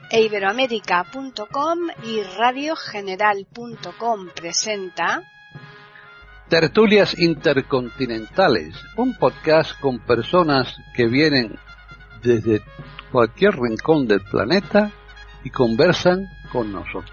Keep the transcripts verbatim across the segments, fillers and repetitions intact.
iberoamérica punto com y radio general punto com presenta Tertulias Intercontinentales, un podcast con personas que vienen desde cualquier rincón del planeta y conversan con nosotros.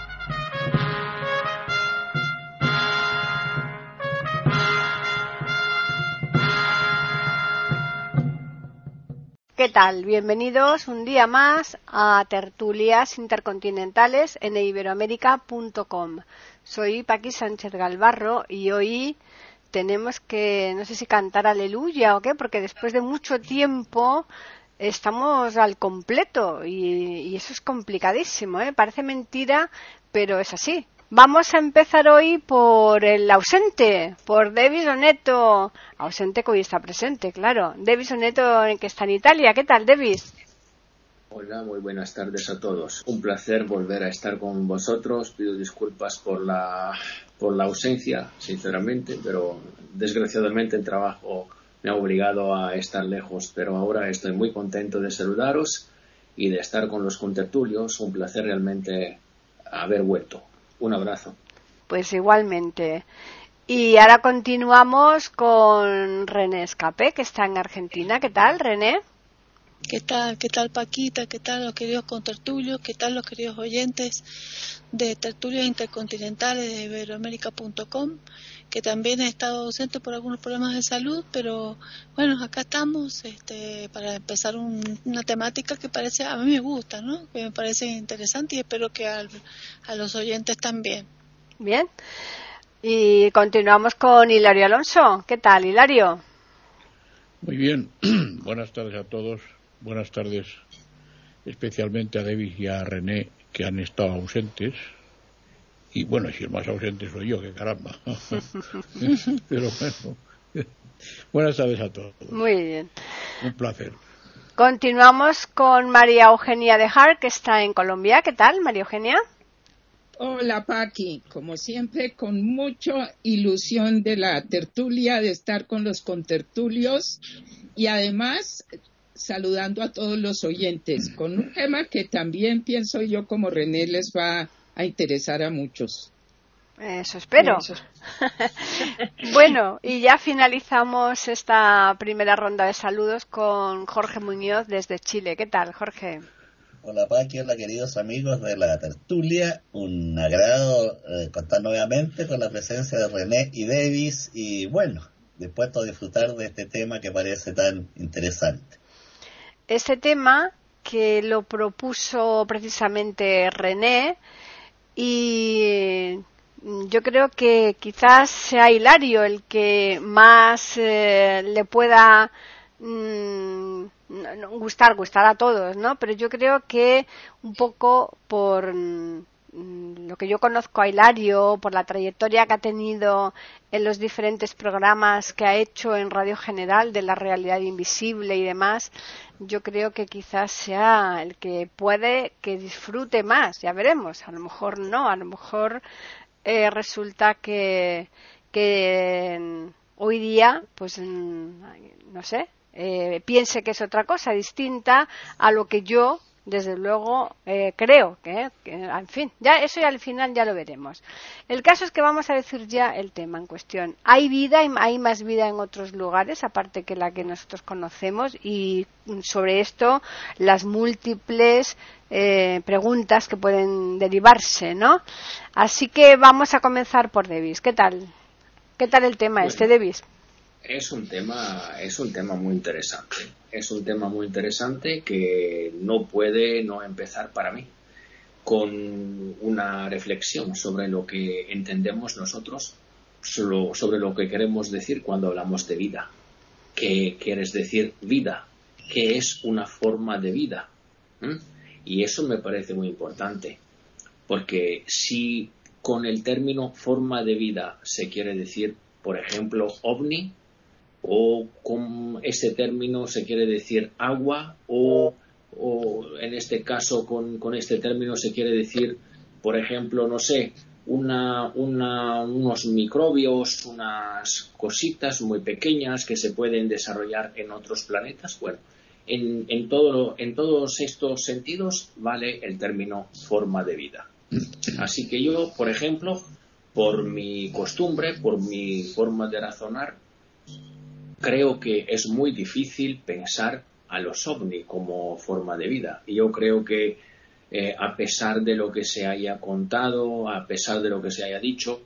¿Qué tal? Bienvenidos un día más a Tertulias Intercontinentales en iberoamérica punto com. Soy Paqui Sánchez Galvarro y hoy tenemos que, no sé si cantar aleluya o qué, porque después de mucho tiempo estamos al completo y, y eso es complicadísimo, ¿eh? Parece mentira, pero es así. Vamos a empezar hoy por el ausente, por Davis Oneto, ausente que hoy está presente, claro. Davis Oneto, que está en Italia. ¿Qué tal, Davis? Hola, muy buenas tardes a todos. Un placer volver a estar con vosotros. Pido disculpas por la, por la ausencia, sinceramente, pero desgraciadamente el trabajo me ha obligado a estar lejos. Pero ahora estoy muy contento de saludaros y de estar con los contertulios. Un placer realmente haber vuelto. Un abrazo. Pues igualmente. Y ahora continuamos con René Escape, que está en Argentina. ¿Qué tal, René? ¿Qué tal? ¿Qué tal, Paquita? ¿Qué tal los queridos contertulios? ¿Qué tal los queridos oyentes de Tertulias Intercontinentales de iberoamérica punto com? Que también he estado ausente por algunos problemas de salud, pero bueno, acá estamos este, para empezar un, una temática que parece, a mí me gusta, ¿no? Que me parece interesante y espero que al, a los oyentes también. Bien. Y continuamos con Hilario Alonso. ¿Qué tal, Hilario? Muy bien. Buenas tardes a todos. Buenas tardes especialmente a Davis y a René, que han estado ausentes. Y bueno, si el más ausente soy yo, que caramba. Pero bueno, buenas tardes a todos. Muy bien. Un placer. Continuamos con María Eugenia de Hart, que está en Colombia. ¿Qué tal, María Eugenia? Hola, Paqui. Como siempre, con mucha ilusión de la tertulia, de estar con los contertulios y además saludando a todos los oyentes con un tema que también pienso yo como René les va a interesar a muchos. Eso espero. Eso. Bueno, y ya finalizamos esta primera ronda de saludos con Jorge Muñoz desde Chile. ¿Qué tal, Jorge? Hola, Paqui, hola, queridos amigos de la tertulia. Un agrado eh, contar nuevamente con la presencia de René y Davis y bueno, dispuesto a disfrutar de este tema que parece tan interesante. Este tema que lo propuso precisamente René y yo creo que quizás sea Hilario el que más eh, le pueda mmm, gustar, gustar a todos, ¿no? Pero yo creo que un poco por mmm, lo que yo conozco a Hilario, por la trayectoria que ha tenido en los diferentes programas que ha hecho en Radio General de la realidad invisible y demás, yo creo que quizás sea el que puede que disfrute más, ya veremos, a lo mejor no, a lo mejor eh, resulta que, que hoy día, pues no sé, eh, piense que es otra cosa distinta a lo que yo desde luego eh, creo que, que, en fin, ya eso ya al final ya lo veremos. El caso es que vamos a decir ya el tema en cuestión. Hay vida, hay más vida en otros lugares, aparte que la que nosotros conocemos, y sobre esto las múltiples eh, preguntas que pueden derivarse, ¿no? Así que vamos a comenzar por Davis. ¿Qué tal? ¿Qué tal el tema bueno. este, Davis? Es un tema, es un tema muy interesante. Es un tema muy interesante que no puede no empezar para mí con una reflexión sobre lo que entendemos nosotros, sobre lo que queremos decir cuando hablamos de vida. ¿Qué quieres decir vida? ¿Qué es una forma de vida? ¿Mm? Y eso me parece muy importante, porque si con el término forma de vida se quiere decir, por ejemplo, ovni, o con ese término se quiere decir agua, o, o en este caso con, con este término se quiere decir, por ejemplo, no sé, una, una, unos microbios, unas cositas muy pequeñas que se pueden desarrollar en otros planetas. Bueno, en, en, todo, en todos estos sentidos vale el término forma de vida. Así que yo, por ejemplo, por mi costumbre, por mi forma de razonar, creo que es muy difícil pensar a los ovni como forma de vida. Y yo creo que eh, a pesar de lo que se haya contado, a pesar de lo que se haya dicho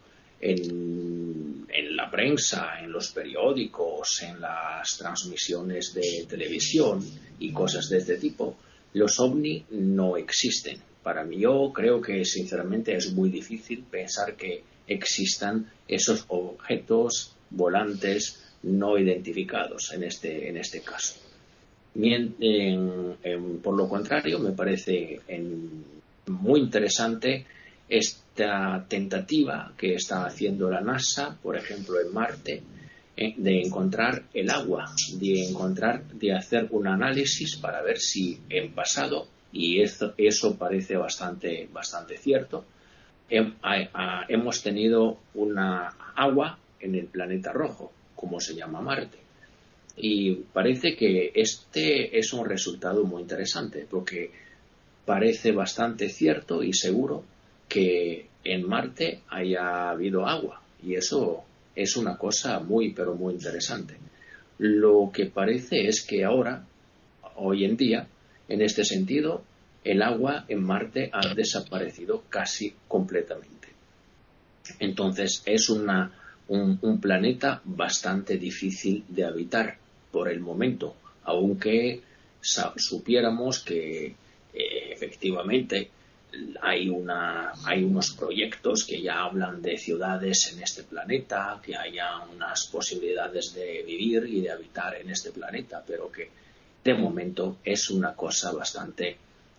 en, en la prensa, en los periódicos, en las transmisiones de televisión y cosas de este tipo, los ovni no existen. Para mí, yo creo que sinceramente es muy difícil pensar que existan esos objetos volantes no identificados en este, en este caso. En, en, en, por lo contrario, me parece en, muy interesante esta tentativa que está haciendo la NASA, por ejemplo en Marte, eh, de encontrar el agua, de encontrar, de hacer un análisis para ver si en pasado, y eso, eso parece bastante, bastante cierto, he, ha, ha, hemos tenido una agua en el planeta rojo, como se llama Marte. Y parece que este es un resultado muy interesante, porque parece bastante cierto y seguro que en Marte haya habido agua, y eso es una cosa muy, pero muy interesante. Lo que parece es que ahora, hoy en día, en este sentido, el agua en Marte ha desaparecido casi completamente. Entonces es una, un, un planeta bastante difícil de habitar por el momento, aunque supiéramos que eh, efectivamente hay, una, hay unos proyectos que ya hablan de ciudades en este planeta, que haya unas posibilidades de vivir y de habitar en este planeta, pero que de momento es una cosa bastante,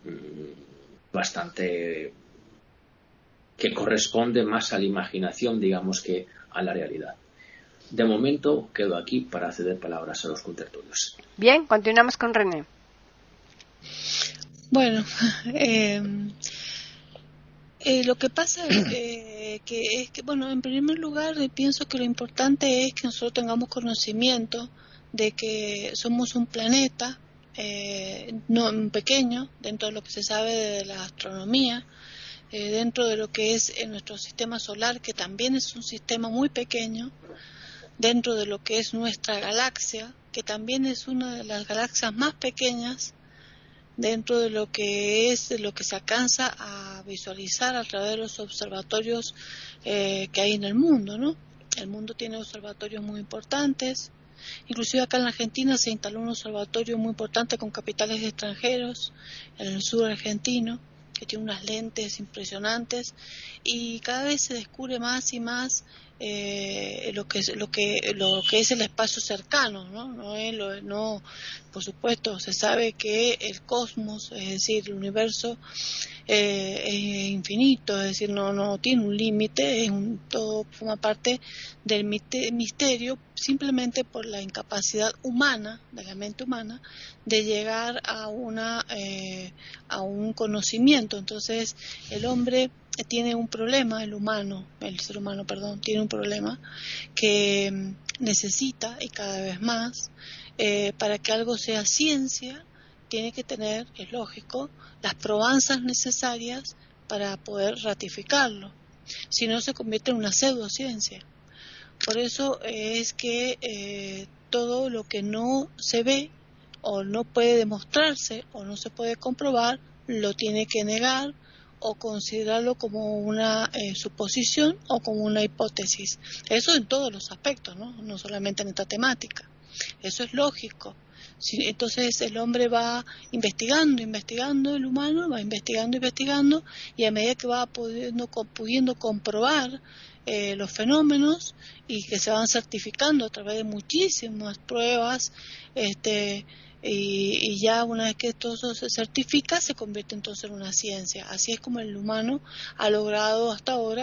bastante que corresponde más a la imaginación, digamos, que a la realidad. De momento quedo aquí para ceder palabras a los contertulios. Bien, continuamos con René. Bueno, eh, eh, lo que pasa eh, que es que, bueno, en primer lugar eh, pienso que lo importante es que nosotros tengamos conocimiento de que somos un planeta eh, no pequeño dentro de lo que se sabe de la astronomía, eh, dentro de lo que es en nuestro sistema solar, que también es un sistema muy pequeño, dentro de lo que es nuestra galaxia, que también es una de las galaxias más pequeñas, dentro de lo que es de lo que se alcanza a visualizar a través de los observatorios eh, que hay en el mundo, ¿no? El mundo tiene observatorios muy importantes, inclusive acá en la Argentina se instaló un observatorio muy importante con capitales extranjeros, en el sur argentino, que tiene unas lentes impresionantes, y cada vez se descubre más y más eh, lo que es lo que lo que es el espacio cercano, no no, es lo, no por supuesto se sabe que el cosmos, es decir, el universo eh, es infinito, es decir, no no tiene un límite, es un, todo forma parte del misterio, simplemente por la incapacidad humana, de la mente humana, de llegar a una eh, a un conocimiento. Entonces el hombre tiene un problema, el humano, el ser humano, perdón, tiene un problema que necesita, y cada vez más, eh, para que algo sea ciencia, tiene que tener, es lógico, las probanzas necesarias para poder ratificarlo. Si no, se convierte en una pseudociencia. Por eso es que eh, todo lo que no se ve o no puede demostrarse o no se puede comprobar, lo tiene que negar o considerarlo como una eh, suposición o como una hipótesis. Eso en todos los aspectos, ¿no? No solamente en esta temática. Eso es lógico. Si, entonces el hombre va investigando, investigando, el humano va investigando, investigando, y a medida que va pudiendo, pudiendo comprobar eh, los fenómenos y que se van certificando a través de muchísimas pruebas, este Y, y ya una vez que todo eso se certifica, se convierte entonces en una ciencia. Así es como el humano ha logrado hasta ahora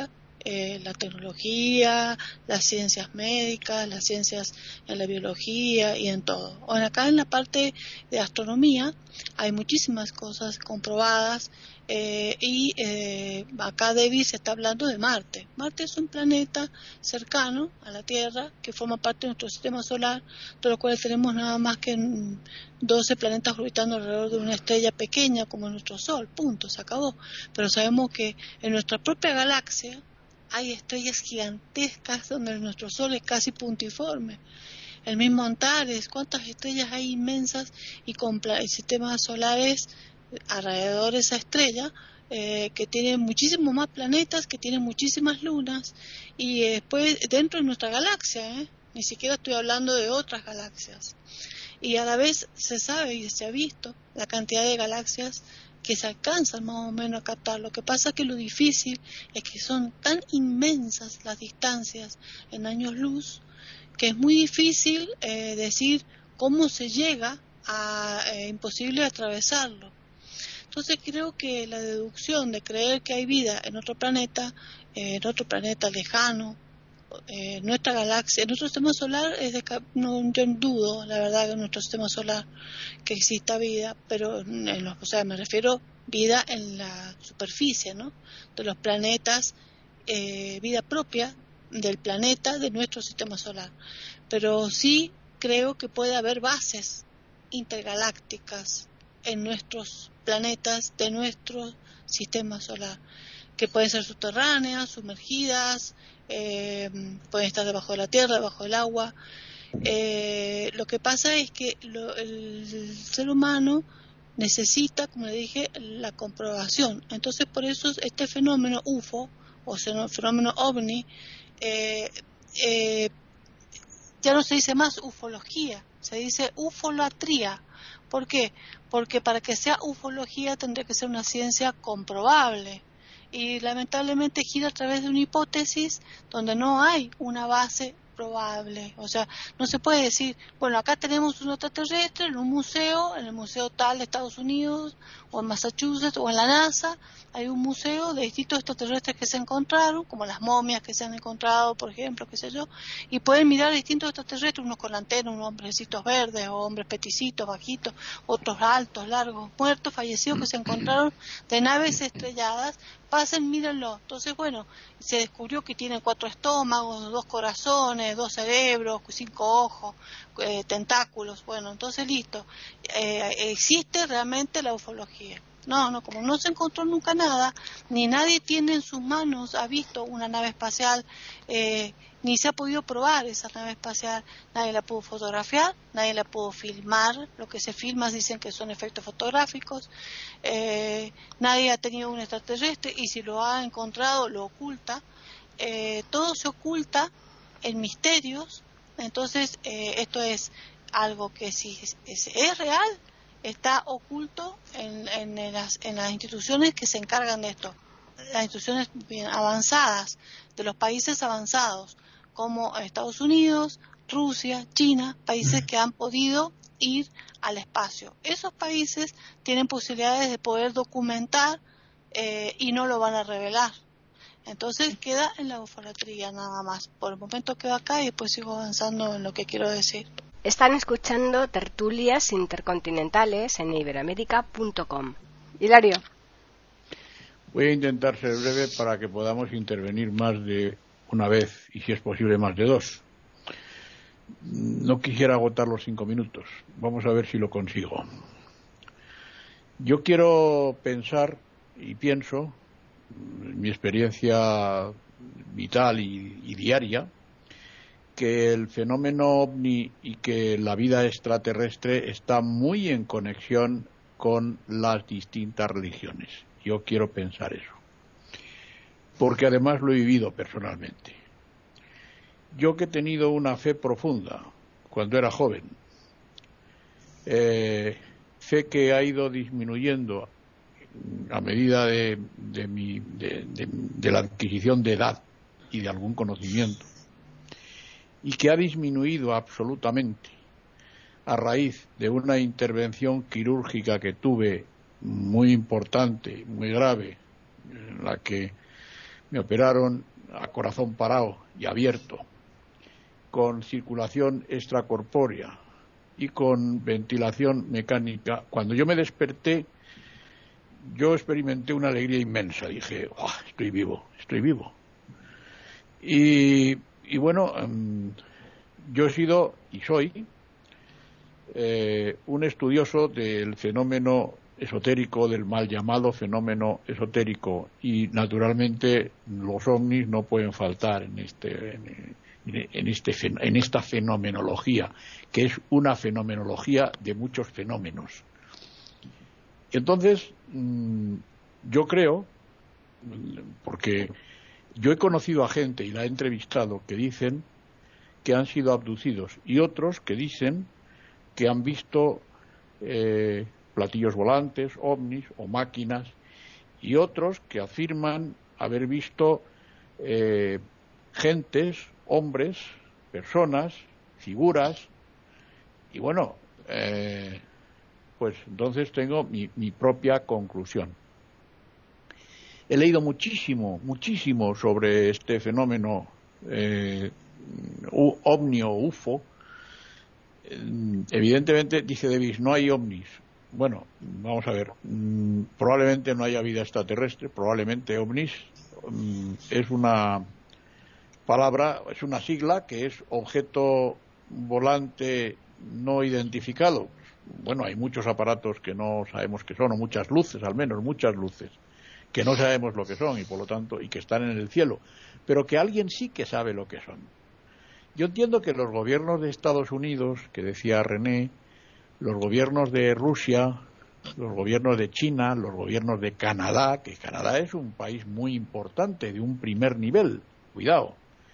eh, la tecnología, las ciencias médicas, las ciencias en la biología y en todo. Bueno, acá en la parte de astronomía hay muchísimas cosas comprobadas. Eh, y eh, acá Davis está hablando de Marte. Marte es un planeta cercano a la Tierra que forma parte de nuestro sistema solar, de lo cual tenemos nada más que doce planetas orbitando alrededor de una estrella pequeña como nuestro Sol, punto, se acabó. Pero sabemos que en nuestra propia galaxia hay estrellas gigantescas donde nuestro Sol es casi puntiforme. El mismo Antares, cuántas estrellas hay inmensas y con sistemas solares alrededor de esa estrella, eh, que tiene muchísimos más planetas, que tiene muchísimas lunas, y eh, después dentro de nuestra galaxia, ¿eh? Ni siquiera estoy hablando de otras galaxias. Y a la vez se sabe y se ha visto la cantidad de galaxias que se alcanzan más o menos a captar. Lo que pasa es que lo difícil es que son tan inmensas las distancias en años luz, que es muy difícil eh, decir cómo se llega a eh, imposible atravesarlo. Entonces creo que la deducción de creer que hay vida en otro planeta, eh, en otro planeta lejano, eh, nuestra galaxia, en nuestro sistema solar, es de, no, yo dudo, la verdad, que en nuestro sistema solar que exista vida, pero en los, o sea, me refiero vida en la superficie, ¿no? De los planetas, eh, vida propia del planeta de nuestro sistema solar. Pero sí creo que puede haber bases intergalácticas en nuestros planetas de nuestro sistema solar, que pueden ser subterráneas, sumergidas, eh, pueden estar debajo de la tierra, debajo del agua. Eh, lo que pasa es que lo, el ser humano necesita, como le dije, la comprobación. Entonces, por eso este fenómeno U F O, o sea, fenómeno ovni, eh, eh, ya no se dice más ufología, se dice ufolatría. ¿Por qué? Porque para que sea ufología tendría que ser una ciencia comprobable. Y lamentablemente gira a través de una hipótesis donde no hay una base probable. O sea, no se puede decir, bueno, acá tenemos un extraterrestre en un museo, en el museo tal de Estados Unidos, o en Massachusetts, o en la NASA, hay un museo de distintos extraterrestres que se encontraron, como las momias que se han encontrado, por ejemplo, qué sé yo, y pueden mirar distintos extraterrestres, unos con antena, unos hombrecitos verdes, o hombres peticitos, bajitos, otros altos, largos, muertos, fallecidos, que se encontraron de naves estrelladas. Pasen, mírenlo. Entonces, bueno, se descubrió que tienen cuatro estómagos, dos corazones, dos cerebros, cinco ojos, eh, tentáculos. Bueno, entonces listo. Eh, existe realmente la ufología. No, no, como no se encontró nunca nada, ni nadie tiene en sus manos, ha visto una nave espacial, eh, ni se ha podido probar esa nave espacial, nadie la pudo fotografiar, nadie la pudo filmar, lo que se filma dicen que son efectos fotográficos, eh, nadie ha tenido un extraterrestre y si lo ha encontrado lo oculta, eh, todo se oculta en misterios. Entonces eh, esto es algo que si es, es, es real, está oculto en, en, las, en las instituciones que se encargan de esto, las instituciones bien avanzadas, de los países avanzados, como Estados Unidos, Rusia, China, países que han podido ir al espacio. Esos países tienen posibilidades de poder documentar eh, y no lo van a revelar. Entonces queda en la ufolatría nada más. Por el momento quedo acá y después sigo avanzando en lo que quiero decir. Están escuchando Tertulias Intercontinentales en iberoamerica punto com. Hilario. Voy a intentar ser breve para que podamos intervenir más de una vez y si es posible más de dos. No quisiera agotar los cinco minutos. Vamos a ver si lo consigo. Yo quiero pensar y pienso, en mi experiencia vital y, y diaria, que el fenómeno ovni y que la vida extraterrestre está muy en conexión con las distintas religiones. Yo quiero pensar eso, porque además lo he vivido personalmente. Yo que he tenido una fe profunda cuando era joven, eh, fe que ha ido disminuyendo a medida de, de, mi, de, de, de la adquisición de edad y de algún conocimiento, y que ha disminuido absolutamente a raíz de una intervención quirúrgica que tuve muy importante, muy grave, en la que me operaron a corazón parado y abierto, con circulación extracorpórea y con ventilación mecánica, cuando yo me desperté, yo experimenté una alegría inmensa. Dije, oh, estoy vivo, estoy vivo. Y, y bueno, um, yo he sido y soy eh, un estudioso del fenómeno esotérico, del mal llamado fenómeno esotérico, y naturalmente los ovnis no pueden faltar en este en, en este en esta fenomenología, que es una fenomenología de muchos fenómenos. Entonces yo creo, porque yo he conocido a gente y la he entrevistado que dicen que han sido abducidos, y otros que dicen que han visto eh, platillos volantes, ovnis o máquinas, y otros que afirman haber visto eh, gentes, hombres, personas, figuras, y bueno, eh, pues entonces tengo mi, mi propia conclusión. He leído muchísimo, muchísimo sobre este fenómeno eh, ovni o U F O. Evidentemente, dice Davis, no hay ovnis. Bueno, vamos a ver, mmm, probablemente no haya vida extraterrestre, probablemente ovnis mmm, es una palabra, es una sigla que es objeto volante no identificado. Bueno, hay muchos aparatos que no sabemos qué son, o muchas luces, al menos muchas luces, que no sabemos lo que son y por lo tanto, y que están en el cielo, pero que alguien sí que sabe lo que son. Yo entiendo que los gobiernos de Estados Unidos, que decía René, los gobiernos de Rusia, los gobiernos de China, los gobiernos de Canadá, que Canadá es un país muy importante, de un primer nivel, cuidado,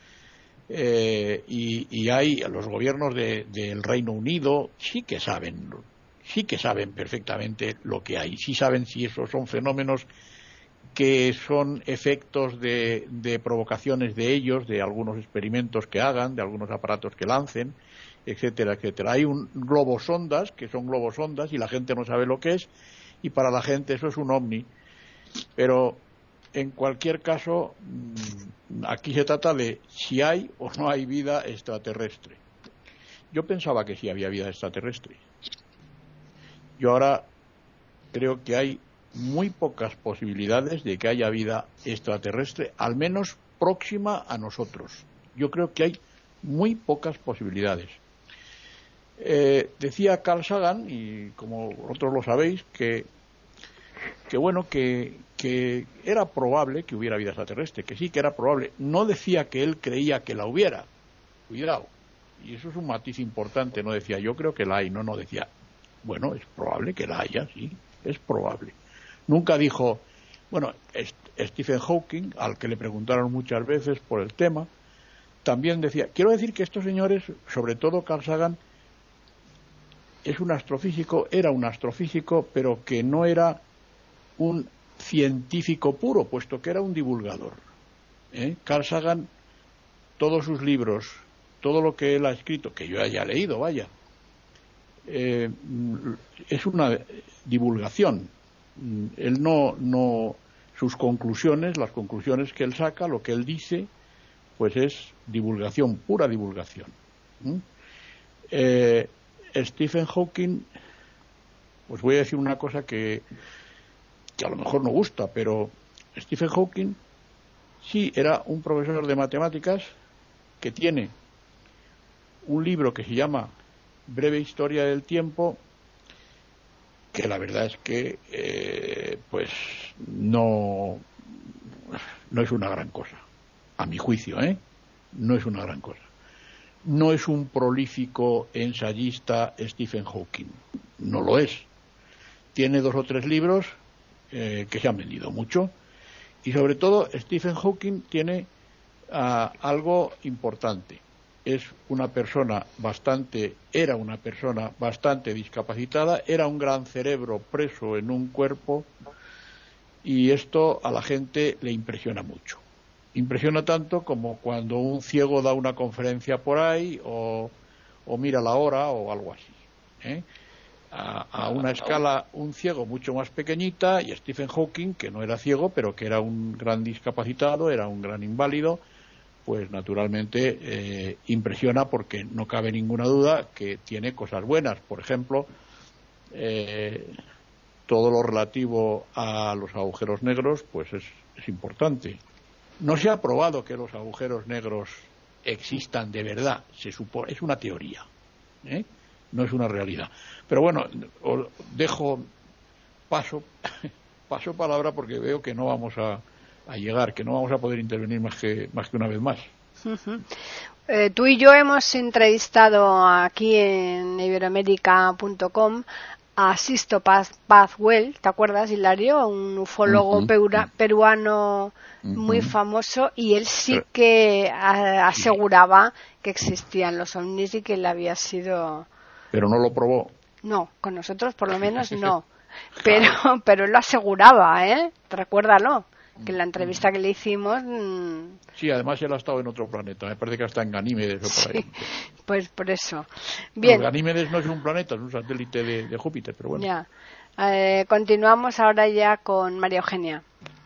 eh, y, y hay los gobiernos de, del Reino Unido, sí que saben, sí que saben perfectamente lo que hay, sí saben si esos son fenómenos que son efectos de, de provocaciones de ellos, de algunos experimentos que hagan, de algunos aparatos que lancen, etcétera, etcétera. Hay un globosondas, que son globosondas, y la gente no sabe lo que es, y para la gente eso es un ovni. Pero, en cualquier caso, aquí se trata de si hay o no hay vida extraterrestre. Yo pensaba que sí había vida extraterrestre. Yo ahora creo que hay muy pocas posibilidades de que haya vida extraterrestre, al menos próxima a nosotros. Yo creo que hay muy pocas posibilidades. Eh, decía Carl Sagan, y como vosotros lo sabéis, que, que bueno, que, que era probable que hubiera vida extraterrestre, que sí que era probable. No decía que él creía que la hubiera, cuidado, y eso es un matiz importante. No decía yo creo que la hay, no, no decía, bueno, es probable que la haya, sí, es probable. Nunca dijo, bueno, Stephen Hawking, al que le preguntaron muchas veces por el tema, también decía, quiero decir que estos señores, sobre todo Carl Sagan, es un astrofísico, era un astrofísico, pero que no era un científico puro, puesto que era un divulgador. ¿Eh? Carl Sagan, todos sus libros, todo lo que él ha escrito, que yo haya leído, vaya, eh, es una divulgación. Él no, no, sus conclusiones, las conclusiones que él saca, lo que él dice, pues es divulgación, pura divulgación. ¿Mm? Eh, Stephen Hawking, pues voy a decir una cosa que, que a lo mejor no gusta, pero Stephen Hawking sí era un profesor de matemáticas que tiene un libro que se llama Breve Historia del Tiempo, que la verdad es que eh, pues no no es una gran cosa, a mi juicio, ¿eh? No es una gran cosa. No es un prolífico ensayista Stephen Hawking, no lo es. Tiene dos o tres libros eh, que se han vendido mucho, y sobre todo Stephen Hawking tiene uh, algo importante. Es una persona bastante, era una persona bastante discapacitada, era un gran cerebro preso en un cuerpo, y esto a la gente le impresiona mucho. Impresiona tanto como cuando un ciego da una conferencia por ahí, o, o mira la hora, o algo así. ¿eh? a, a una escala un ciego mucho más pequeñita, y Stephen Hawking, que no era ciego, pero que era un gran discapacitado, era un gran inválido, pues naturalmente eh, impresiona, porque no cabe ninguna duda que tiene cosas buenas. Por ejemplo, eh, todo lo relativo a los agujeros negros, pues es, es importante. No se ha probado que los agujeros negros existan de verdad, se supone, es una teoría, ¿eh? No es una realidad. Pero bueno, os dejo paso paso palabra, porque veo que no vamos a, a llegar, que no vamos a poder intervenir más que más que una vez más. Uh-huh. Eh, tú y yo hemos entrevistado aquí en iberoamérica punto com a Sisto Pazwell, ¿te acuerdas, Hilario? Un ufólogo uh-huh. peru- peruano uh-huh. muy famoso, y él sí que a- aseguraba que existían los ovnis y que él había sido... Pero no lo probó. No, con nosotros por lo menos no. Pero, pero él lo aseguraba, ¿eh? Recuérdalo, que en la entrevista que le hicimos... Mmm... Sí, además él ha estado en otro planeta. Me parece que hasta en Ganímedes o por ahí. Sí, pues por eso. Bien. Bueno, Ganímedes no es un planeta, es un satélite de, de Júpiter, pero bueno. Ya. Eh, continuamos ahora ya con María Eugenia.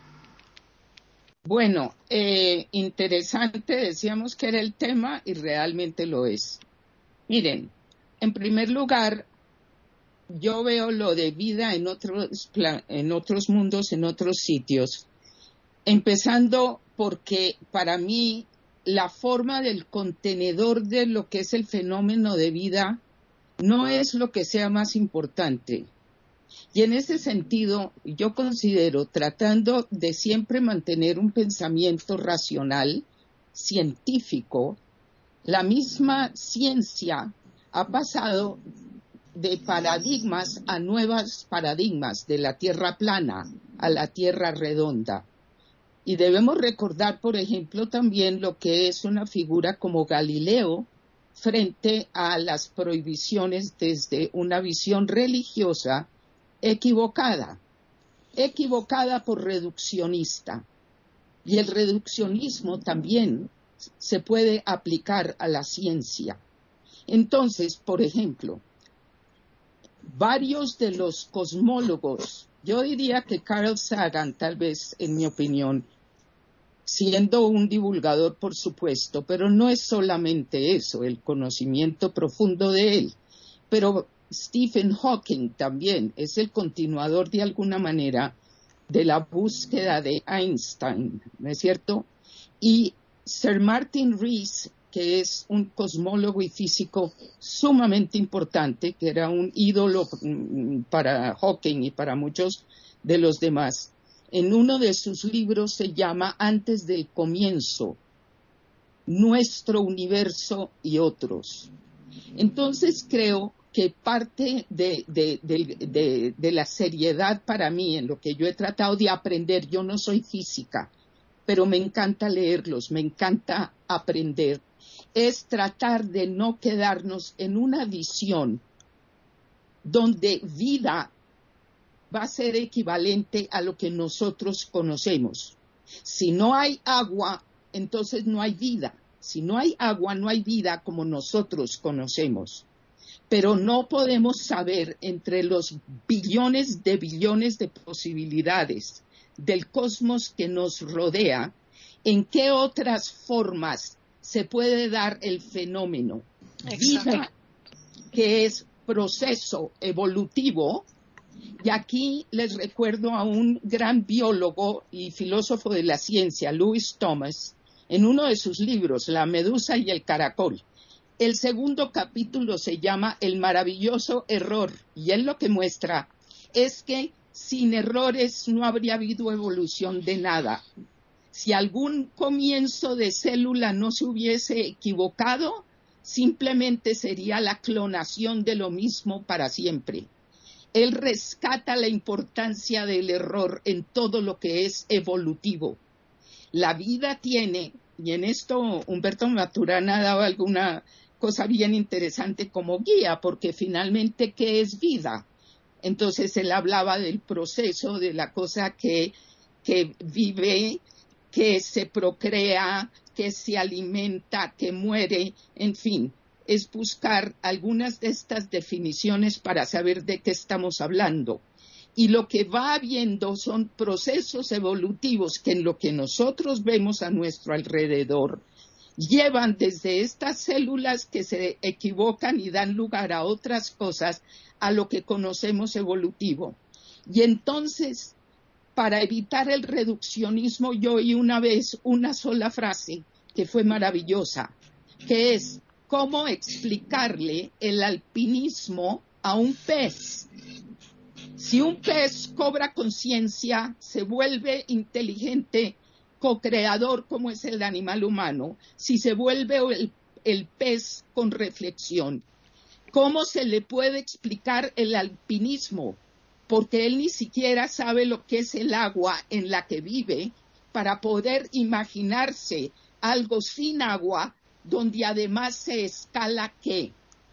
Bueno, eh, interesante, decíamos que era el tema y realmente lo es. Miren, en primer lugar, yo veo lo de vida en otros, en otros mundos, en otros sitios, empezando porque para mí la forma del contenedor de lo que es el fenómeno de vida no es lo que sea más importante. Y en ese sentido, yo considero, tratando de siempre mantener un pensamiento racional, científico, la misma ciencia ha pasado de paradigmas a nuevos paradigmas, de la tierra plana a la tierra redonda. Y debemos recordar, por ejemplo, también lo que es una figura como Galileo frente a las prohibiciones desde una visión religiosa equivocada, equivocada por reduccionista. Y el reduccionismo también se puede aplicar a la ciencia. Entonces, por ejemplo, varios de los cosmólogos, yo diría que Carl Sagan, tal vez, en mi opinión, siendo un divulgador, por supuesto, pero no es solamente eso, el conocimiento profundo de él, pero Stephen Hawking también es el continuador de alguna manera de la búsqueda de Einstein, ¿no es cierto? Y Sir Martin Rees, que es un cosmólogo y físico sumamente importante, que era un ídolo para Hawking y para muchos de los demás, en uno de sus libros se llama Antes del comienzo, Nuestro universo y otros. Entonces creo que parte de, de, de, de, de la seriedad para mí en lo que yo he tratado de aprender, yo no soy física, pero me encanta leerlos, me encanta aprender, es tratar de no quedarnos en una visión donde vida va a ser equivalente a lo que nosotros conocemos. Si no hay agua, entonces no hay vida. Si no hay agua, no hay vida como nosotros conocemos. Pero no podemos saber entre los billones de billones de posibilidades del cosmos que nos rodea, en qué otras formas se puede dar el fenómeno. Exacto. Vida, que es proceso evolutivo. Y aquí les recuerdo a un gran biólogo y filósofo de la ciencia, Lewis Thomas, en uno de sus libros, La medusa y el caracol. El segundo capítulo se llama El maravilloso error, y él lo que muestra es que sin errores no habría habido evolución de nada. Si algún comienzo de célula no se hubiese equivocado, simplemente sería la clonación de lo mismo para siempre. Él rescata la importancia del error en todo lo que es evolutivo. La vida tiene, y en esto Humberto Maturana daba alguna cosa bien interesante como guía, porque finalmente, ¿qué es vida? Entonces él hablaba del proceso, de la cosa que, que vive, que se procrea, que se alimenta, que muere, en fin. es buscar algunas de estas definiciones para saber de qué estamos hablando. Y lo que va habiendo son procesos evolutivos que en lo que nosotros vemos a nuestro alrededor llevan desde estas células que se equivocan y dan lugar a otras cosas a lo que conocemos evolutivo. Y entonces, para evitar el reduccionismo, yo oí una vez una sola frase que fue maravillosa, que es cómo explicarle el alpinismo a un pez. Si un pez cobra conciencia, se vuelve inteligente, co-creador como es el animal humano, si se vuelve el, el pez con reflexión, ¿cómo se le puede explicar el alpinismo? Porque él ni siquiera sabe lo que es el agua en la que vive para poder imaginarse algo sin agua donde además se escala qué.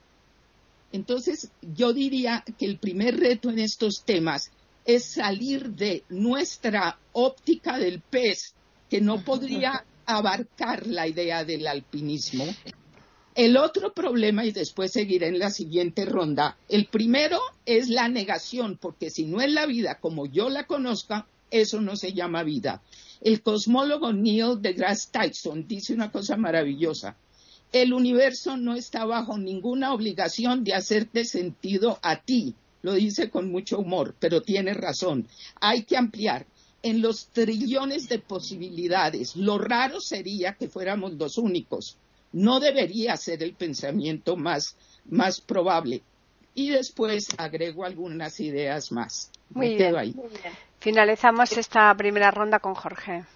Entonces, yo diría que el primer reto en estos temas es salir de nuestra óptica del pez, que no podría abarcar la idea del alpinismo. El otro problema, y después seguiré en la siguiente ronda, el primero es la negación, porque si no es la vida como yo la conozca, eso no se llama vida. El cosmólogo Neil deGrasse Tyson dice una cosa maravillosa. El universo no está bajo ninguna obligación de hacerte sentido a ti. Lo dice con mucho humor, pero tiene razón. Hay que ampliar. En los trillones de posibilidades, lo raro sería que fuéramos los únicos. No debería ser el pensamiento más, más probable. Y después agrego algunas ideas más. Muy Me bien, quedo ahí. muy bien. Finalizamos esta primera ronda con Jorge.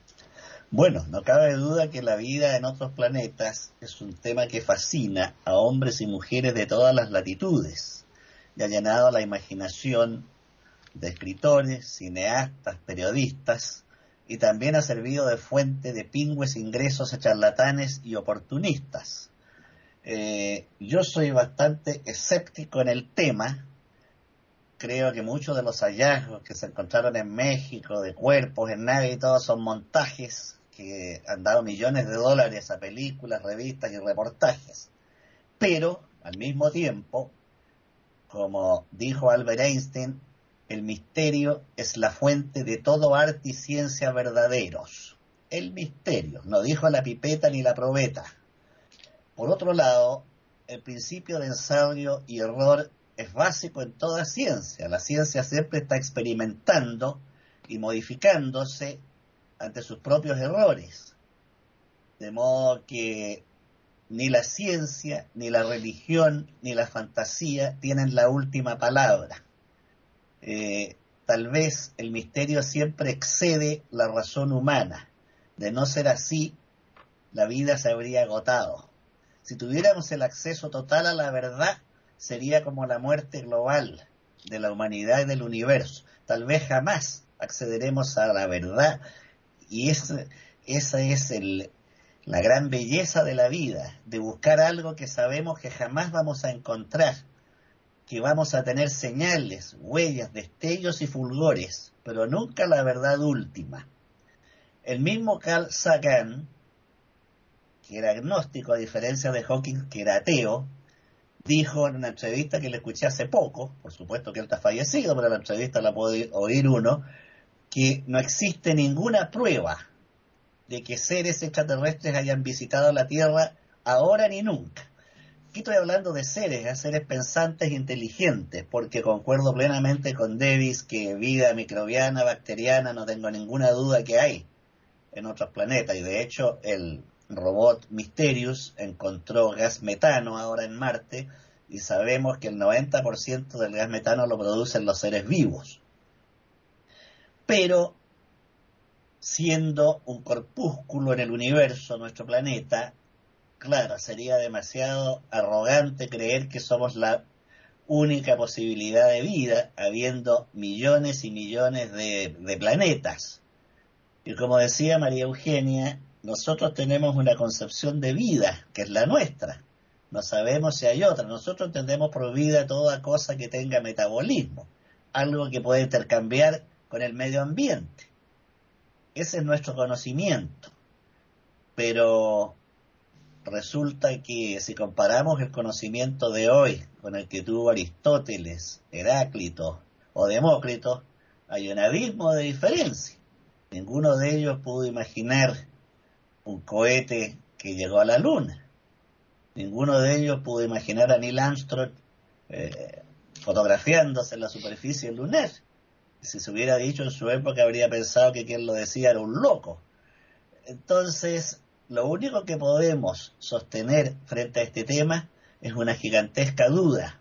Bueno, no cabe duda que la vida en otros planetas es un tema que fascina a hombres y mujeres de todas las latitudes y ha llenado la imaginación de escritores, cineastas, periodistas, y también ha servido de fuente de pingües ingresos a charlatanes y oportunistas. Eh, yo soy bastante escéptico en el tema. Creo que muchos de los hallazgos que se encontraron en México, de cuerpos en nave y todo, son montajes que han dado millones de dólares a películas, revistas y reportajes. Pero, al mismo tiempo, como dijo Albert Einstein, el misterio es la fuente de todo arte y ciencia verdaderos. El misterio, no dijo la pipeta ni la probeta. Por otro lado, el principio de ensayo y error es básico en toda ciencia. La ciencia siempre está experimentando y modificándose ante sus propios errores. De modo que ni la ciencia, ni la religión, ni la fantasía tienen la última palabra. Eh, tal vez el misterio siempre excede la razón humana. De no ser así, la vida se habría agotado. Si tuviéramos el acceso total a la verdad, sería como la muerte global de la humanidad y del universo. Tal vez jamás accederemos a la verdad, y es, esa es el, la gran belleza de la vida, de buscar algo que sabemos que jamás vamos a encontrar, que vamos a tener señales, huellas, destellos y fulgores, pero nunca la verdad última. El mismo Carl Sagan, que era agnóstico a diferencia de Hawking, que era ateo, dijo en una entrevista que le escuché hace poco, por supuesto que él está fallecido, pero la entrevista la puede oír uno, que no existe ninguna prueba de que seres extraterrestres hayan visitado la Tierra ahora ni nunca. Aquí estoy hablando de seres, de seres pensantes e inteligentes, porque concuerdo plenamente con Davis que vida microbiana, bacteriana, no tengo ninguna duda que hay en otros planetas, y de hecho el robot Mysterious encontró gas metano ahora en Marte, y sabemos que el noventa por ciento del gas metano lo producen los seres vivos. Pero, siendo un corpúsculo en el universo, nuestro planeta, claro, sería demasiado arrogante creer que somos la única posibilidad de vida, habiendo millones y millones de, de planetas. Y como decía María Eugenia, nosotros tenemos una concepción de vida, que es la nuestra. No sabemos si hay otra. Nosotros entendemos por vida toda cosa que tenga metabolismo, algo que puede intercambiar con el medio ambiente. Ese es nuestro conocimiento. Pero resulta que si comparamos el conocimiento de hoy con el que tuvo Aristóteles, Heráclito o Demócrito, hay un abismo de diferencia. Ninguno de ellos pudo imaginar un cohete que llegó a la Luna. Ninguno de ellos pudo imaginar a Neil Armstrong eh, fotografiándose en la superficie lunar. Si se hubiera dicho en su época, habría pensado que quien lo decía era un loco. Entonces, lo único que podemos sostener frente a este tema es una gigantesca duda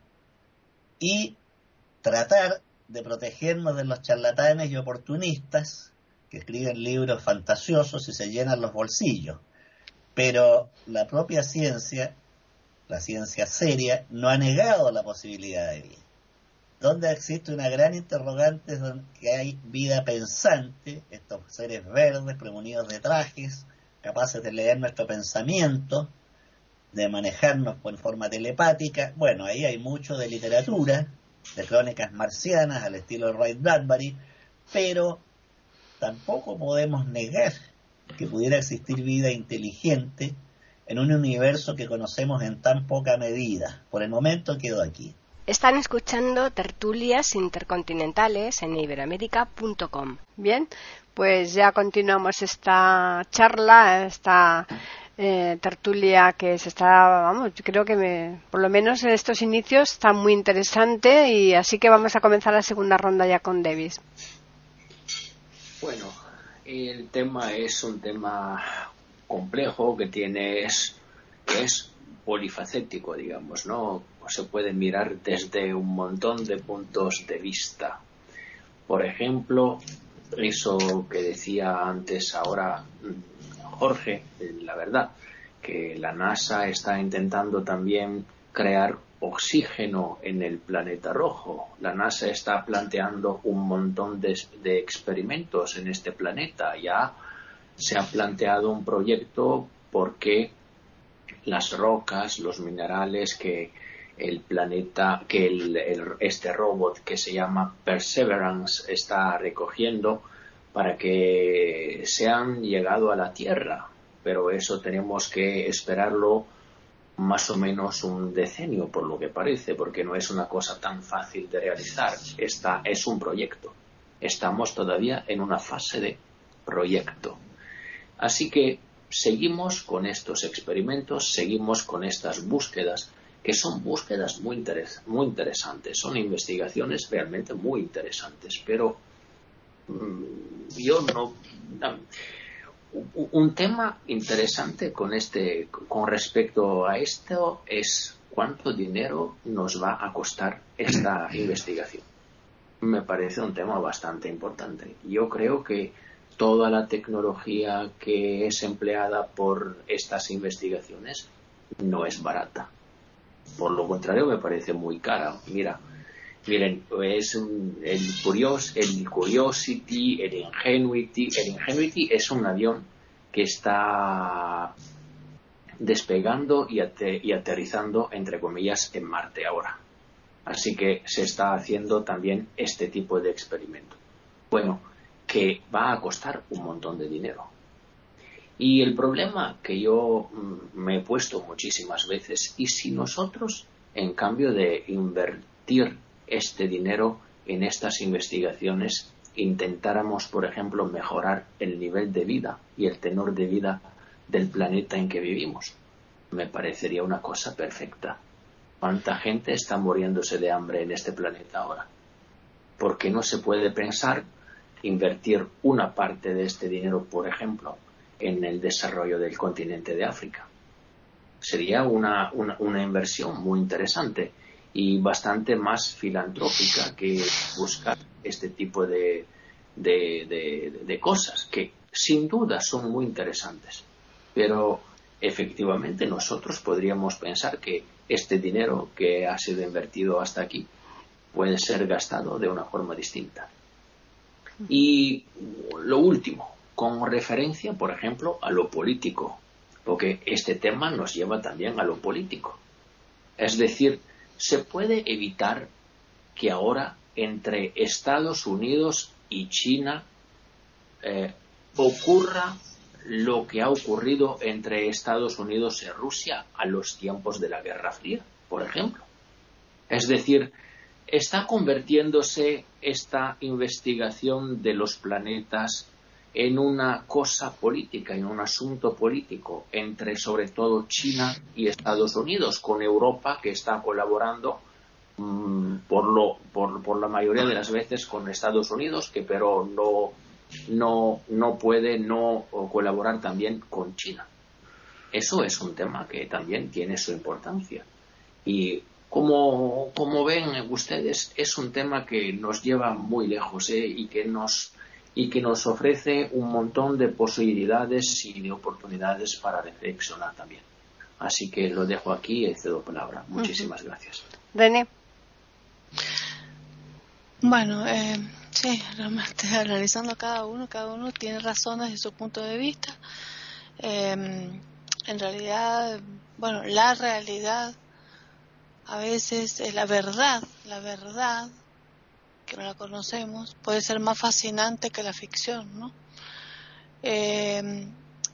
y tratar de protegernos de los charlatanes y oportunistas que escriben libros fantasiosos y se llenan los bolsillos. Pero la propia ciencia, la ciencia seria, no ha negado la posibilidad de vida. Donde existe una gran interrogante es donde hay vida pensante, estos seres verdes premunidos de trajes, capaces de leer nuestro pensamiento, de manejarnos en forma telepática. Bueno, ahí hay mucho de literatura, de crónicas marcianas al estilo Ray Bradbury, pero tampoco podemos negar que pudiera existir vida inteligente en un universo que conocemos en tan poca medida. Por el momento quedo aquí. Están escuchando Tertulias Intercontinentales en iberoamérica punto com. Bien, pues ya continuamos esta charla, esta eh, tertulia que se está, vamos, yo creo que me, por lo menos en estos inicios está muy interesante, y así que vamos a comenzar la segunda ronda ya con Davis. Bueno, el tema es un tema complejo que tiene, es, que es polifacético, digamos, ¿no? Se puede mirar desde un montón de puntos de vista. Por ejemplo, eso que decía antes ahora Jorge, la verdad, que la NASA está intentando también crear oxígeno en el planeta rojo. La NASA está planteando un montón de, de experimentos en este planeta. Ya se ha planteado un proyecto porque las rocas, los minerales que el planeta, que el, el, este robot que se llama Perseverance está recogiendo para que sean llegado a la Tierra, pero eso tenemos que esperarlo más o menos un decenio, por lo que parece, porque no es una cosa tan fácil de realizar. Esta es un proyecto. Estamos todavía en una fase de proyecto. Así que seguimos con estos experimentos, seguimos con estas búsquedas, que son búsquedas muy, interes- muy interesantes, son investigaciones realmente muy interesantes, pero mmm, yo no... no un tema interesante con este, con respecto a esto es cuánto dinero nos va a costar esta investigación. Me parece un tema bastante importante. Yo creo que toda la tecnología que es empleada por estas investigaciones no es barata. Por lo contrario, me parece muy cara. Mira, miren, es un, el, Curios, el Curiosity, el Ingenuity. El Ingenuity es un avión que está despegando y, ate, y aterrizando, entre comillas, en Marte ahora. Así que se está haciendo también este tipo de experimento. Bueno, que va a costar un montón de dinero. Y el problema que yo me he puesto muchísimas veces, ¿y si nosotros, en cambio de invertir este dinero en estas investigaciones, intentáramos, por ejemplo, mejorar el nivel de vida y el tenor de vida del planeta en que vivimos? Me parecería una cosa perfecta. ¿Cuánta gente está muriéndose de hambre en este planeta ahora? ¿Por qué no se puede pensar invertir una parte de este dinero, por ejemplo, en el desarrollo del continente de África? Sería una, una, una inversión muy interesante y bastante más filantrópica que buscar este tipo de, de, de, de cosas, que sin duda son muy interesantes. Pero efectivamente nosotros podríamos pensar que este dinero que ha sido invertido hasta aquí puede ser gastado de una forma distinta. Y lo último, con referencia, por ejemplo, a lo político, porque este tema nos lleva también a lo político. Es decir, ¿se puede evitar que ahora entre Estados Unidos y China eh, ocurra lo que ha ocurrido entre Estados Unidos y Rusia a los tiempos de la Guerra Fría, por ejemplo. Es decir, está convirtiéndose esta investigación de los planetas en una cosa política, en un asunto político entre sobre todo China y Estados Unidos, con Europa que está colaborando mmm, por, lo, por, por la mayoría de las veces con Estados Unidos, que pero no, no, no puede no colaborar también con China. Eso es un tema que también tiene su importancia. Y como, como ven ustedes, es un tema que nos lleva muy lejos, ¿eh? y que nos y que nos ofrece un montón de posibilidades y de oportunidades para reflexionar también. Así que lo dejo aquí y cedo palabra. Muchísimas uh-huh. gracias. René. Bueno, eh, sí, realmente analizando cada uno, cada uno tiene razones de su punto de vista. Eh, en realidad, bueno, la realidad, a veces eh, la verdad, la verdad, que no la conocemos, puede ser más fascinante que la ficción, ¿no? Eh,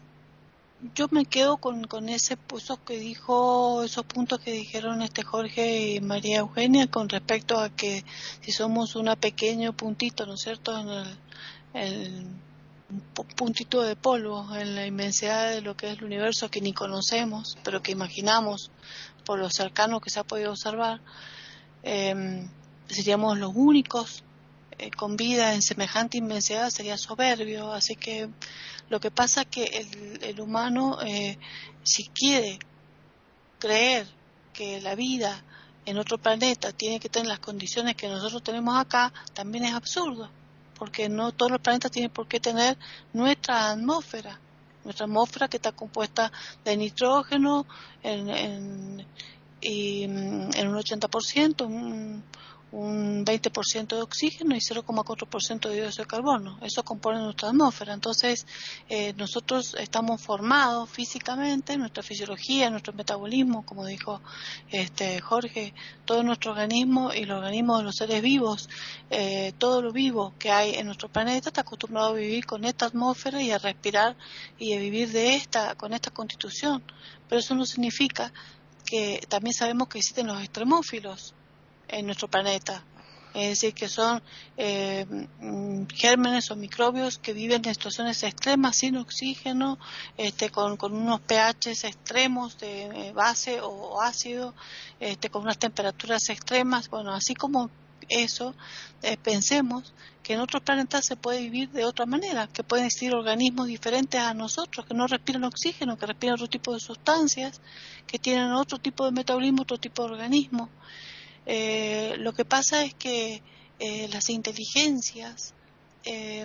yo me quedo con, con ese esos que dijo, esos puntos que dijeron este Jorge y María Eugenia con respecto a que si somos un pequeño puntito, ¿no es cierto?, en el, el puntito de polvo en la inmensidad de lo que es el universo que ni conocemos, pero que imaginamos por lo cercano que se ha podido observar, eh, seríamos los únicos eh, con vida en semejante inmensidad, sería soberbio. Así que lo que pasa es que el, el humano, eh, si quiere creer que la vida en otro planeta tiene que tener las condiciones que nosotros tenemos acá, también es absurdo, porque no todos los planetas tienen por qué tener nuestra atmósfera, nuestra atmósfera que está compuesta de nitrógeno en, en, y, en un ochenta por ciento, un, un veinte por ciento de oxígeno y cero coma cuatro por ciento de dióxido de carbono. Eso compone nuestra atmósfera. Entonces, eh, nosotros estamos formados físicamente, nuestra fisiología, nuestro metabolismo, como dijo este Jorge, todo nuestro organismo y los organismos de los seres vivos, eh, todo lo vivo que hay en nuestro planeta está acostumbrado a vivir con esta atmósfera y a respirar y a vivir de esta, con esta constitución. Pero eso no significa que también sabemos que existen los extremófilos en nuestro planeta, es decir, que son eh, gérmenes o microbios que viven en situaciones extremas sin oxígeno, este, con, con unos pHs extremos de base o ácido, este, con unas temperaturas extremas. Bueno, así como eso, eh, pensemos que en otros planetas se puede vivir de otra manera, que pueden existir organismos diferentes a nosotros, que no respiran oxígeno, que respiran otro tipo de sustancias, que tienen otro tipo de metabolismo, otro tipo de organismo. Eh, lo que pasa es que eh, las inteligencias, eh,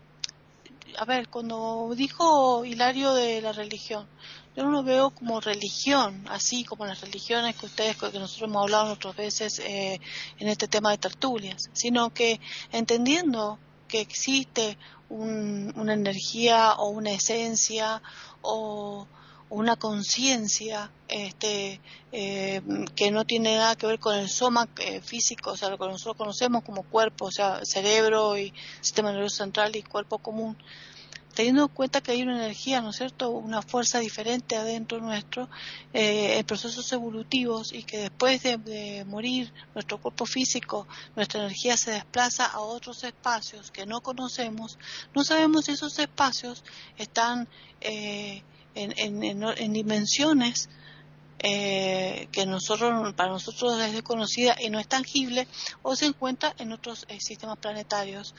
a ver, cuando dijo Hilario de la religión, yo no lo veo como religión, así como las religiones que ustedes, que nosotros hemos hablado otras veces eh, en este tema de tertulias, sino que entendiendo que existe un, una energía o una esencia o una conciencia este, eh, que no tiene nada que ver con el soma eh, físico, o sea, lo que nosotros conocemos como cuerpo, o sea, cerebro y sistema nervioso central y cuerpo común, teniendo en cuenta que hay una energía, ¿no es cierto?, una fuerza diferente adentro nuestro, eh, en procesos evolutivos, y que después de, de morir nuestro cuerpo físico, nuestra energía se desplaza a otros espacios que no conocemos. No sabemos si esos espacios están eh, en, en, en, en dimensiones eh, que nosotros para nosotros es desconocida y no es tangible, o se encuentra en otros eh, sistemas planetarios.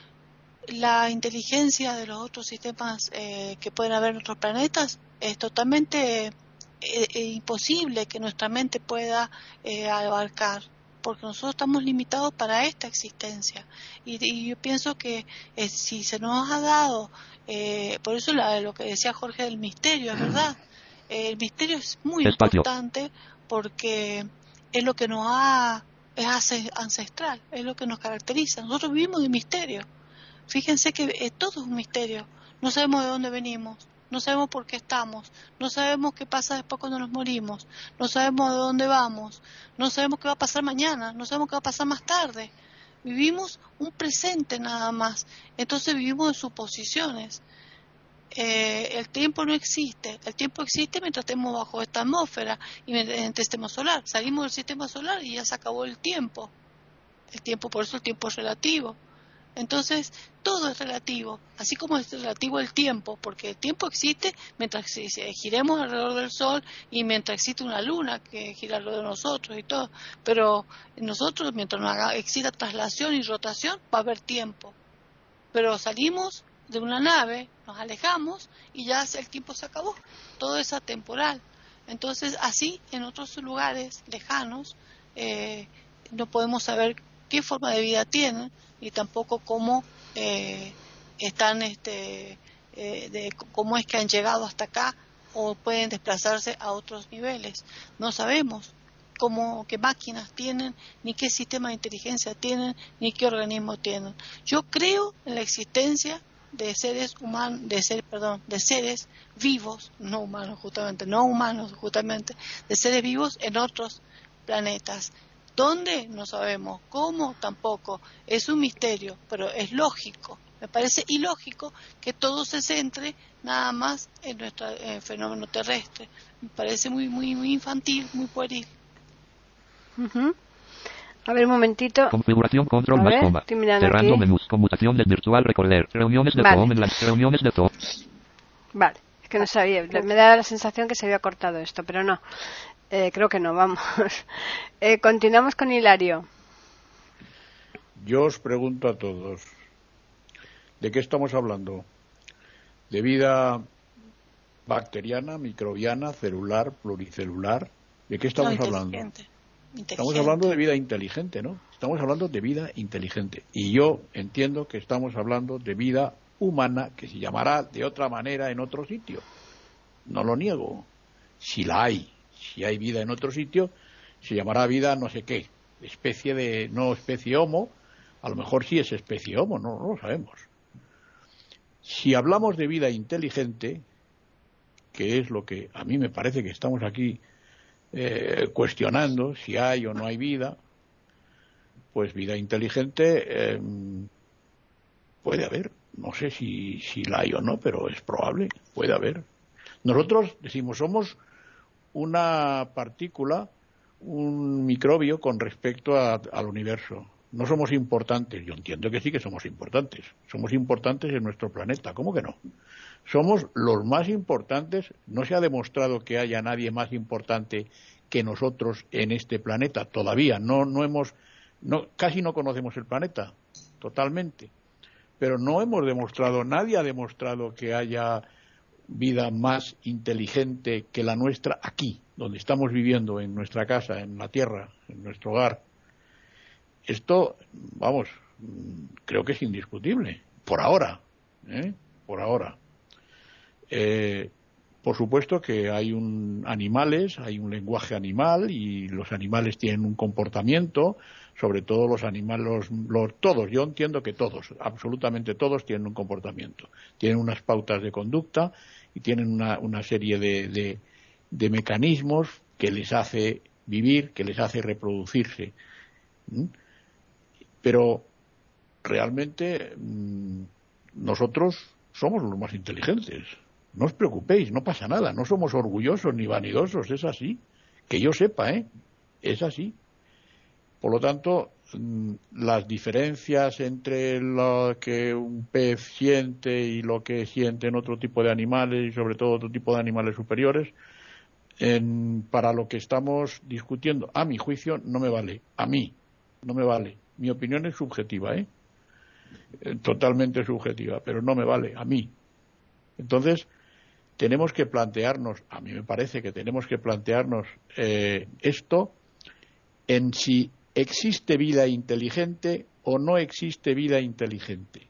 La inteligencia de los otros sistemas eh, que pueden haber en otros planetas es totalmente eh, eh, imposible que nuestra mente pueda eh, abarcar, porque nosotros estamos limitados para esta existencia. Y, y yo pienso que eh, si se nos ha dado, eh, por eso la, lo que decía Jorge del misterio, es verdad, eh, el misterio es muy Espacio. importante porque es lo que nos ha, es ancestral, es lo que nos caracteriza. Nosotros vivimos de misterio. Fíjense que eh, todo es un misterio. No sabemos de dónde venimos, no sabemos por qué estamos, no sabemos qué pasa después cuando nos morimos, no sabemos de dónde vamos, no sabemos qué va a pasar mañana, no sabemos qué va a pasar más tarde. Vivimos un presente nada más, entonces vivimos en suposiciones. eh, el tiempo no existe. El tiempo existe mientras estemos bajo esta atmósfera y mientras el sistema solar. Salimos del sistema solar y ya se acabó el tiempo. El tiempo, por eso el tiempo es relativo. Entonces, todo es relativo, así como es relativo el tiempo, porque el tiempo existe mientras giremos alrededor del Sol y mientras existe una luna que gira alrededor de nosotros y todo. Pero nosotros, mientras no haga, exista traslación y rotación, va a haber tiempo. Pero salimos de una nave, nos alejamos y ya el tiempo se acabó. Todo es atemporal. Entonces, así, en otros lugares lejanos, eh, no podemos saber qué forma de vida tienen y tampoco cómo eh, están, este, eh, de cómo es que han llegado hasta acá o pueden desplazarse a otros niveles. No sabemos cómo, qué máquinas tienen, ni qué sistema de inteligencia tienen, ni qué organismo tienen. Yo creo en la existencia de seres humanos, de ser, perdón, de seres vivos, no humanos justamente, no humanos justamente, de seres vivos en otros planetas. ¿Dónde? No sabemos. ¿Cómo? Tampoco. Es un misterio, pero es lógico. Me parece ilógico que todo se centre nada más en nuestro eh, fenómeno terrestre. Me parece muy muy muy infantil, muy pueril. Uh-huh. A ver, un momentito. Configuración control más coma. Cerrando aquí menús. Conmutación del virtual recorder. Reuniones de vale. T O M en las reuniones de T O M. Vale. Es que no sabía. Me da la sensación que se había cortado esto, pero no. Eh, creo que no, vamos. Eh, continuamos con Hilario. Yo os pregunto a todos, ¿de qué estamos hablando? ¿De vida bacteriana, microbiana, celular, pluricelular? ¿De qué estamos no, hablando? Inteligente. Estamos hablando de vida inteligente, ¿no? Estamos hablando de vida inteligente. Y yo entiendo que estamos hablando de vida humana, que se llamará de otra manera en otro sitio. No lo niego. Si la hay. Si hay vida en otro sitio, se llamará vida no sé qué, especie de, no especie Homo, a lo mejor sí es especie Homo, no, no lo sabemos. Si hablamos de vida inteligente, que es lo que a mí me parece que estamos aquí eh, cuestionando, si hay o no hay vida, pues vida inteligente eh, puede haber, no sé si, si la hay o no, pero es probable, puede haber. Nosotros decimos, somos una partícula, un microbio con respecto a, al universo. No somos importantes. Yo entiendo que sí que somos importantes. Somos importantes en nuestro planeta. ¿Cómo que no? Somos los más importantes. No se ha demostrado que haya nadie más importante que nosotros en este planeta. Todavía no, no hemos, no, casi no conocemos el planeta totalmente. Pero no hemos demostrado, nadie ha demostrado que haya vida más inteligente que la nuestra aquí, donde estamos viviendo, en nuestra casa, en la tierra, en nuestro hogar. Esto, vamos, creo que es indiscutible, por ahora, ¿eh? Por ahora. Eh, por supuesto que hay un animales, hay un lenguaje animal y los animales tienen un comportamiento, sobre todo los animales, los, los, todos, yo entiendo que todos, absolutamente todos tienen un comportamiento, tienen unas pautas de conducta y tienen una, una serie de, de, de mecanismos que les hace vivir, que les hace reproducirse. ¿Mm? Pero realmente mmm, nosotros somos los más inteligentes. No os preocupéis, no pasa nada, no somos orgullosos ni vanidosos, es así. Que yo sepa, ¿eh? Es así. Por lo tanto, las diferencias entre lo que un pez siente y lo que sienten otro tipo de animales, y sobre todo otro tipo de animales superiores, en, para lo que estamos discutiendo, a mi juicio, no me vale. A mí, no me vale. Mi opinión es subjetiva, ¿eh? Totalmente subjetiva, pero no me vale, a mí. Entonces, tenemos que plantearnos, a mí me parece que tenemos que plantearnos eh, esto en si existe vida inteligente o no existe vida inteligente.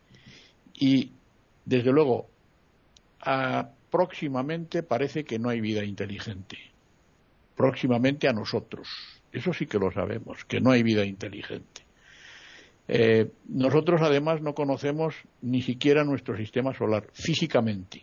Y, desde luego, a, próximamente parece que no hay vida inteligente. Próximamente a nosotros. Eso sí que lo sabemos, que no hay vida inteligente. Eh, nosotros, además, no conocemos ni siquiera nuestro sistema solar, físicamente.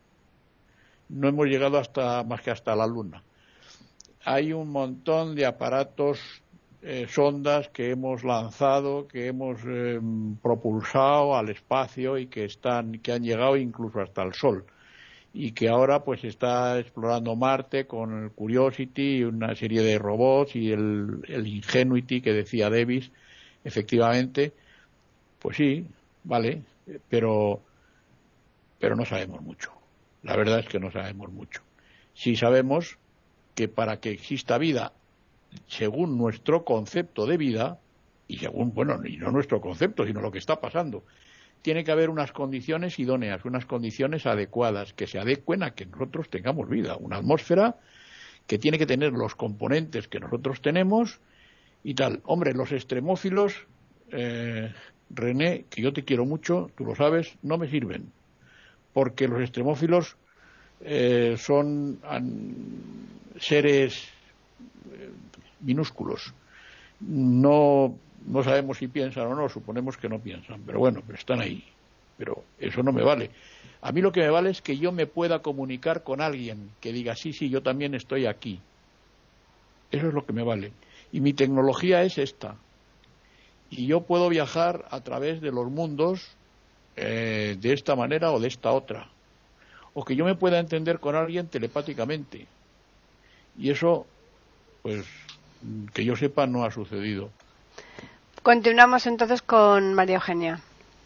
No hemos llegado hasta más que hasta la Luna. Hay un montón de aparatos eh, sondas que hemos lanzado, que hemos eh, propulsado al espacio y que están, que han llegado incluso hasta el Sol, y que ahora pues está explorando Marte con el Curiosity y una serie de robots y el, el Ingenuity que decía Davis. Efectivamente, pues sí, vale, pero pero no sabemos mucho. La verdad es que no sabemos mucho. Sí sabemos que para que exista vida, según nuestro concepto de vida, y según, bueno, y no nuestro concepto, sino lo que está pasando, tiene que haber unas condiciones idóneas, unas condiciones adecuadas, que se adecuen a que nosotros tengamos vida. Una atmósfera que tiene que tener los componentes que nosotros tenemos y tal. Hombre, los extremófilos, eh, René, que yo te quiero mucho, tú lo sabes, no me sirven. Porque los extremófilos eh, son an, seres eh, minúsculos. No... No sabemos si piensan o no, suponemos que no piensan, pero bueno, pero están ahí. Pero eso no me vale. A mí lo que me vale es que yo me pueda comunicar con alguien que diga, sí, sí, yo también estoy aquí. Eso es lo que me vale. Y mi tecnología es esta. Y yo puedo viajar a través de los mundos eh, de esta manera o de esta otra. O que yo me pueda entender con alguien telepáticamente. Y eso, pues, que yo sepa, no ha sucedido. Continuamos entonces con María Eugenia.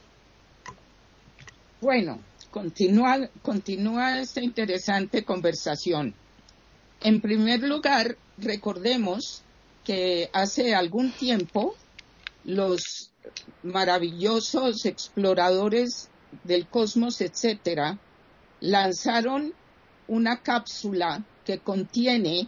Bueno, continúa, continúa esta interesante conversación. En primer lugar, recordemos que hace algún tiempo los maravillosos exploradores del cosmos, etcétera, lanzaron una cápsula que contiene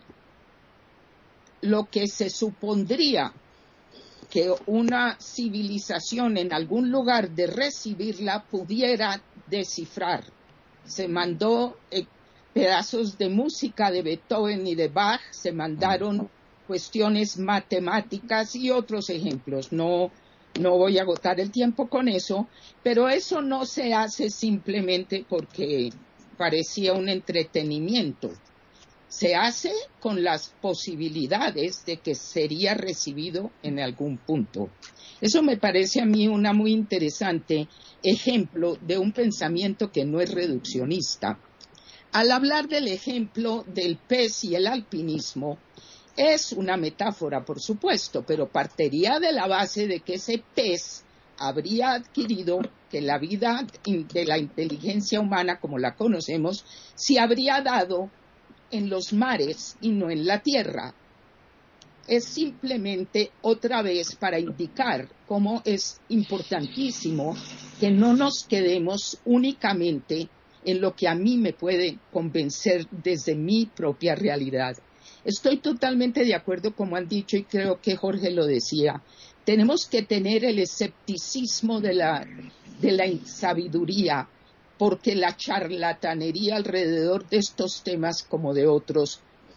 lo que se supondría que una civilización en algún lugar de recibirla pudiera descifrar. Se mandó eh, pedazos de música de Beethoven y de Bach, se mandaron cuestiones matemáticas y otros ejemplos. No, no voy a agotar el tiempo con eso, pero eso no se hace simplemente porque parecía un entretenimiento. Se hace con las posibilidades de que sería recibido en algún punto. Eso me parece a mí una muy interesante ejemplo de un pensamiento que no es reduccionista. Al hablar del ejemplo del pez y el alpinismo, es una metáfora, por supuesto, pero partiría de la base de que ese pez habría adquirido que la vida de la inteligencia humana, como la conocemos, se habría dado en los mares y no en la tierra. Es simplemente otra vez para indicar cómo es importantísimo que no nos quedemos únicamente en lo que a mí me puede convencer desde mi propia realidad. Estoy totalmente de acuerdo, como han dicho, y creo que Jorge lo decía. Tenemos que tener el escepticismo de la, de la sabiduría, porque la charlatanería alrededor de estos temas, como de otros,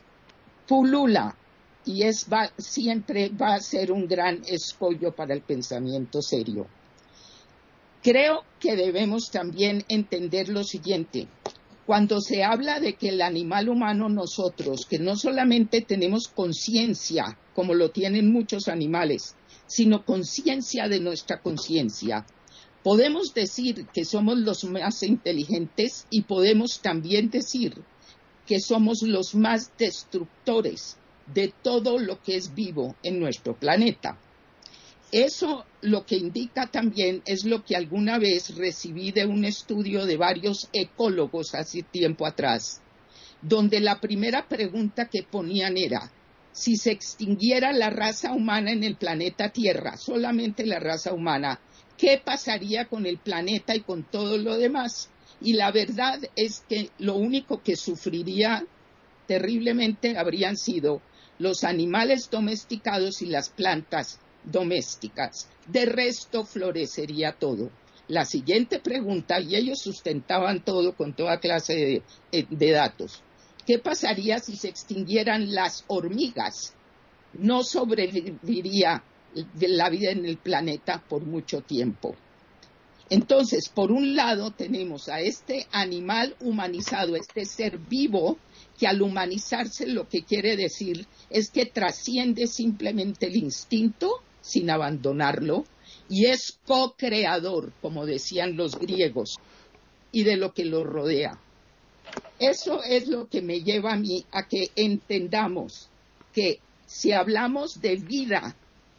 pulula y es, va, siempre va a ser un gran escollo para el pensamiento serio. Creo que debemos también entender lo siguiente. Cuando se habla de que el animal humano, nosotros, que no solamente tenemos conciencia, como lo tienen muchos animales, sino conciencia de nuestra conciencia, podemos decir que somos los más inteligentes y podemos también decir que somos los más destructores de todo lo que es vivo en nuestro planeta. Eso lo que indica también es lo que alguna vez recibí de un estudio de varios ecólogos hace tiempo atrás, donde la primera pregunta que ponían era, si se extinguiera la raza humana en el planeta Tierra, solamente la raza humana, ¿qué pasaría con el planeta y con todo lo demás? Y la verdad es que lo único que sufriría terriblemente habrían sido los animales domesticados y las plantas domésticas. De resto florecería todo. La siguiente pregunta, y ellos sustentaban todo con toda clase de, de datos. ¿Qué pasaría si se extinguieran las hormigas? No sobreviviría de la vida en el planeta por mucho tiempo. Entonces, por un lado tenemos a este animal humanizado, este ser vivo, que al humanizarse lo que quiere decir es que trasciende simplemente el instinto sin abandonarlo y es co-creador, como decían los griegos, y de lo que lo rodea. Eso es lo que me lleva a mí a que entendamos que si hablamos de vida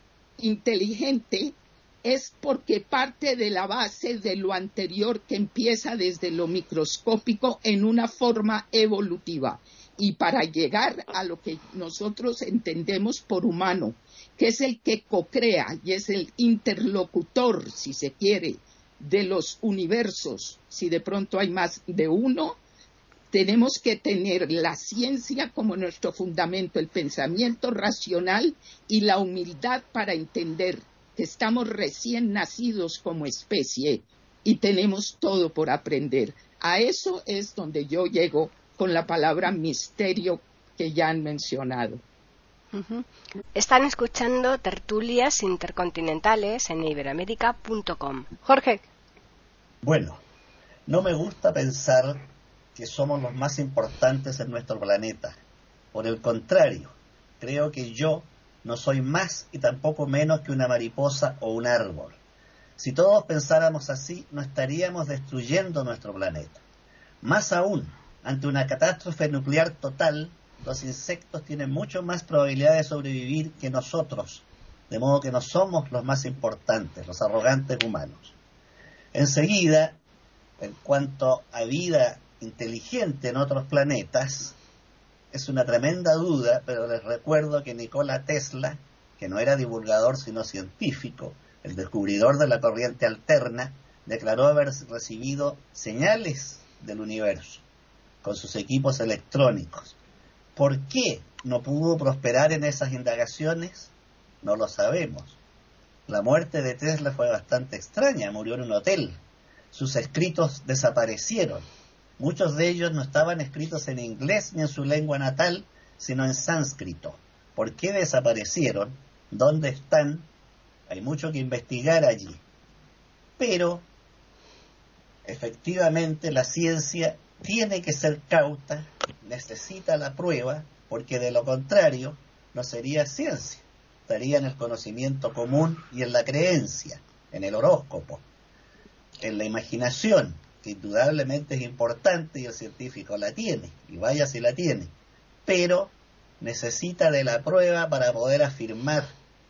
inteligente, es porque parte de la base de lo anterior que empieza desde lo microscópico en una forma evolutiva. Y para llegar a lo que nosotros entendemos por humano, que es el que co-crea y es el interlocutor, si se quiere, de los universos, si de pronto hay más de uno, tenemos que tener la ciencia como nuestro fundamento, el pensamiento racional y la humildad para entender que estamos recién nacidos como especie y tenemos todo por aprender. A eso es donde yo llego con la palabra misterio que ya han mencionado. Uh-huh. Están escuchando Tertulias Intercontinentales en iberoamérica punto com. Jorge. Bueno, no me gusta pensar que somos los más importantes en nuestro planeta. Por el contrario, creo que yo no soy más y tampoco menos que una mariposa o un árbol. Si todos pensáramos así, no estaríamos destruyendo nuestro planeta. Más aún, ante una catástrofe nuclear total, los insectos tienen mucho más probabilidad de sobrevivir que nosotros, de modo que no somos los más importantes, los arrogantes humanos. Enseguida, en cuanto a vida inteligente en otros planetas, es una tremenda duda, pero les recuerdo que Nikola Tesla, que no era divulgador sino científico, el descubridor de la corriente alterna, declaró haber recibido señales del universo con sus equipos electrónicos. ¿Por qué no pudo prosperar en esas indagaciones? No lo sabemos. La muerte de Tesla fue bastante extraña, murió en un hotel. Sus escritos desaparecieron. Muchos de ellos no estaban escritos en inglés ni en su lengua natal, sino en sánscrito. ¿Por qué desaparecieron? ¿Dónde están? Hay mucho que investigar allí. Pero, efectivamente, la ciencia tiene que ser cauta, necesita la prueba, porque de lo contrario no sería ciencia. Estaría en el conocimiento común y en la creencia, en el horóscopo, en la imaginación, que indudablemente es importante y el científico la tiene, y vaya si la tiene, pero necesita de la prueba para poder afirmar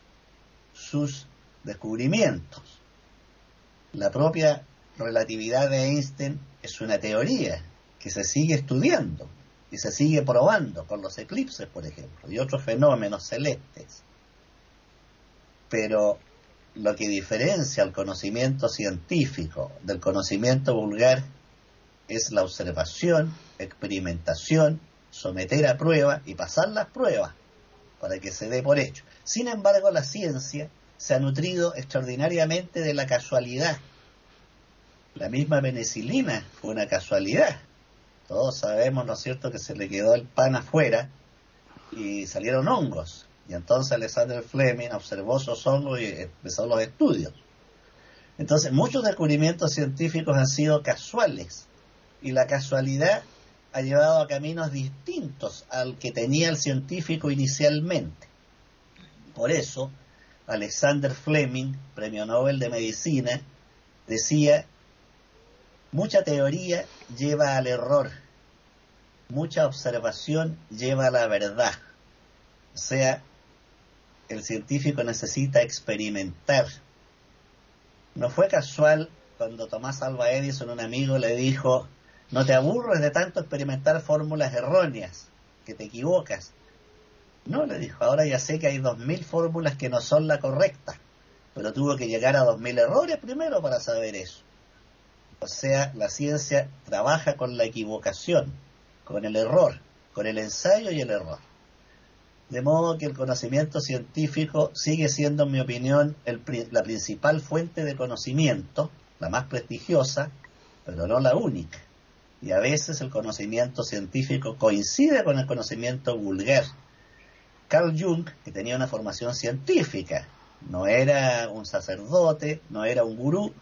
sus descubrimientos. La propia relatividad de Einstein es una teoría que se sigue estudiando y se sigue probando con los eclipses, por ejemplo, y otros fenómenos celestes. Pero lo que diferencia al conocimiento científico del conocimiento vulgar es la observación, experimentación, someter a prueba y pasar las pruebas para que se dé por hecho. Sin embargo, la ciencia se ha nutrido extraordinariamente de la casualidad. La misma penicilina fue una casualidad. Todos sabemos, ¿no es cierto?, que se le quedó el pan afuera y salieron hongos. Y entonces Alexander Fleming observó esos hongos y empezó los estudios. Entonces, muchos descubrimientos científicos han sido casuales. Y la casualidad ha llevado a caminos distintos al que tenía el científico inicialmente. Por eso, Alexander Fleming, premio Nobel de Medicina, decía: mucha teoría lleva al error, mucha observación lleva a la verdad. O sea, el científico necesita experimentar. No fue casual cuando Tomás Alva Edison, un amigo, le dijo: no te aburres de tanto experimentar fórmulas erróneas, que te equivocas. No, le dijo, ahora ya sé que hay dos mil fórmulas que no son la correcta, pero tuvo que llegar a dos mil errores primero para saber eso. O sea, la ciencia trabaja con la equivocación, con el error, con el ensayo y el error. De modo que el conocimiento científico sigue siendo, en mi opinión, el, la principal fuente de conocimiento, la más prestigiosa, pero no la única. Y a veces el conocimiento científico coincide con el conocimiento vulgar. Carl Jung, que tenía una formación científica, no era un sacerdote, no era un gurú,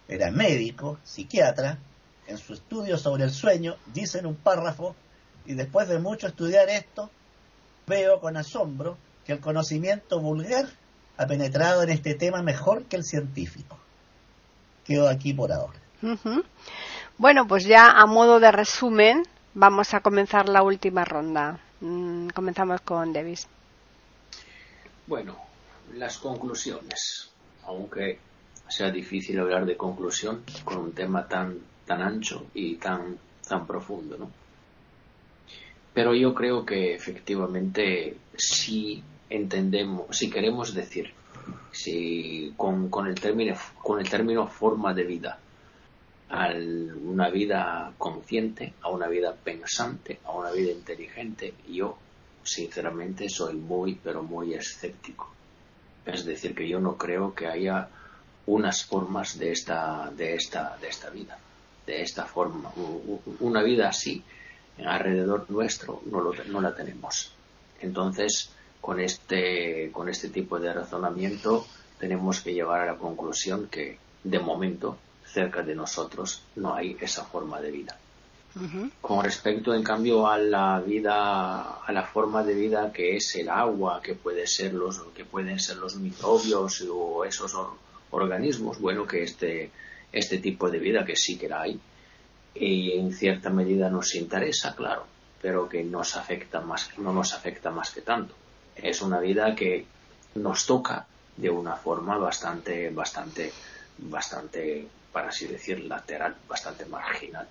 era médico, psiquiatra. En su estudio sobre el sueño dice en un párrafo: y después de mucho estudiar esto, veo con asombro que el conocimiento vulgar ha penetrado en este tema mejor que el científico. Quedo aquí por ahora. Uh-huh. Bueno, pues ya a modo de resumen vamos a comenzar la última ronda. Mm, comenzamos con Davis. Bueno, las conclusiones. Aunque sea difícil hablar de conclusión con un tema tan tan ancho y tan tan profundo, ¿no? Pero yo creo que efectivamente si entendemos, si queremos decir, si con, con el término con el término forma de vida, a una vida consciente, a una vida pensante, a una vida inteligente, yo sinceramente soy muy pero muy escéptico. Es decir, que yo no creo que haya unas formas de esta de esta de esta vida, de esta forma, una vida así alrededor nuestro no, lo, no la tenemos. Entonces, con este con este tipo de razonamiento tenemos que llegar a la conclusión que de momento cerca de nosotros no hay esa forma de vida. Uh-huh. Con respecto, en cambio, a la vida, a la forma de vida que es el agua, que puede ser los, que pueden ser los microbios o esos or, organismos, bueno, que este este tipo de vida que sí que la hay, y en cierta medida nos interesa, claro, pero que nos afecta más, no nos afecta más que tanto. Es una vida que nos toca de una forma bastante, bastante, bastante, para así decir, lateral, bastante marginal.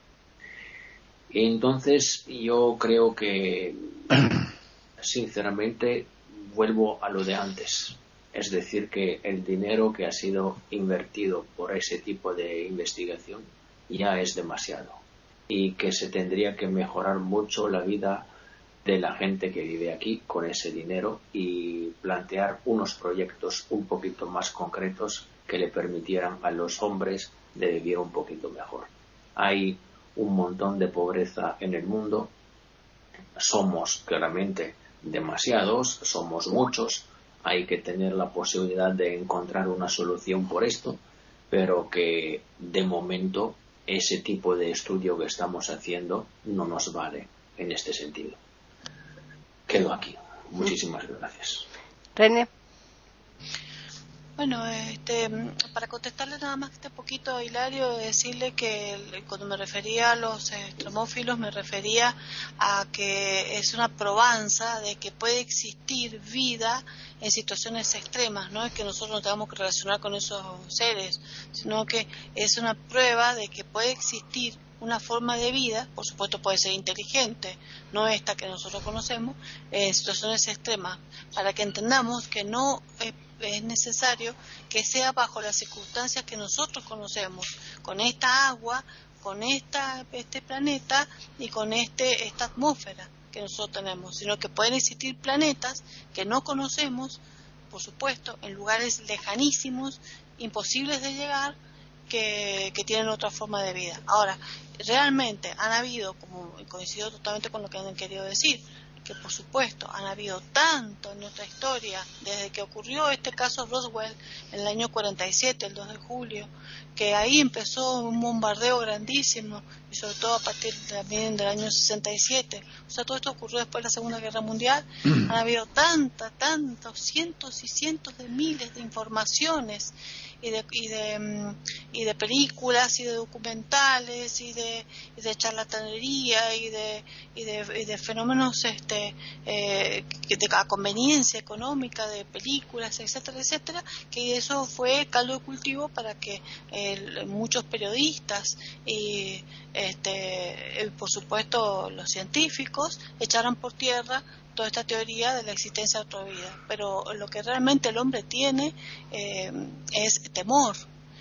Entonces, yo creo que, sinceramente, vuelvo a lo de antes. Es decir, que el dinero que ha sido invertido por ese tipo de investigación ya es demasiado y que se tendría que mejorar mucho la vida de la gente que vive aquí con ese dinero y plantear unos proyectos un poquito más concretos que le permitieran a los hombres de vivir un poquito mejor. Hay un montón de pobreza en el mundo, somos claramente demasiados, somos muchos, hay que tener la posibilidad de encontrar una solución por esto, pero que de momento ese tipo de estudio que estamos haciendo no nos vale en este sentido. Quedo aquí. Muchísimas gracias. René. Bueno, este, para contestarle nada más este poquito a Hilario, decirle que cuando me refería a los extremófilos me refería a que es una probanza de que puede existir vida en situaciones extremas, no es que nosotros nos tengamos que relacionar con esos seres, sino que es una prueba de que puede existir una forma de vida, por supuesto puede ser inteligente, no esta que nosotros conocemos, en situaciones extremas, para que entendamos que no es, es necesario que sea bajo las circunstancias que nosotros conocemos, con esta agua, con esta, este planeta y con este esta atmósfera que nosotros tenemos, sino que pueden existir planetas que no conocemos, por supuesto, en lugares lejanísimos, imposibles de llegar, que, que tienen otra forma de vida. Ahora, realmente han habido, como coincido totalmente con lo que han querido decir, que por supuesto han habido tanto en nuestra historia, desde que ocurrió este caso Roswell en el año cuarenta y siete, el dos de julio, que ahí empezó un bombardeo grandísimo, y sobre todo a partir también del año sesenta y siete, o sea, todo esto ocurrió después de la Segunda Guerra Mundial. Han habido tantas, tantos, cientos y cientos de miles de informaciones y de y de y de películas y de documentales y de y de charlatanería y de y de, y de fenómenos este eh, de conveniencia económica de películas, etcétera, etcétera, que eso fue caldo de cultivo para que eh, muchos periodistas y este eh, por supuesto los científicos echaran por tierra toda esta teoría de la existencia de otra vida. Pero lo que realmente el hombre tiene eh, es temor,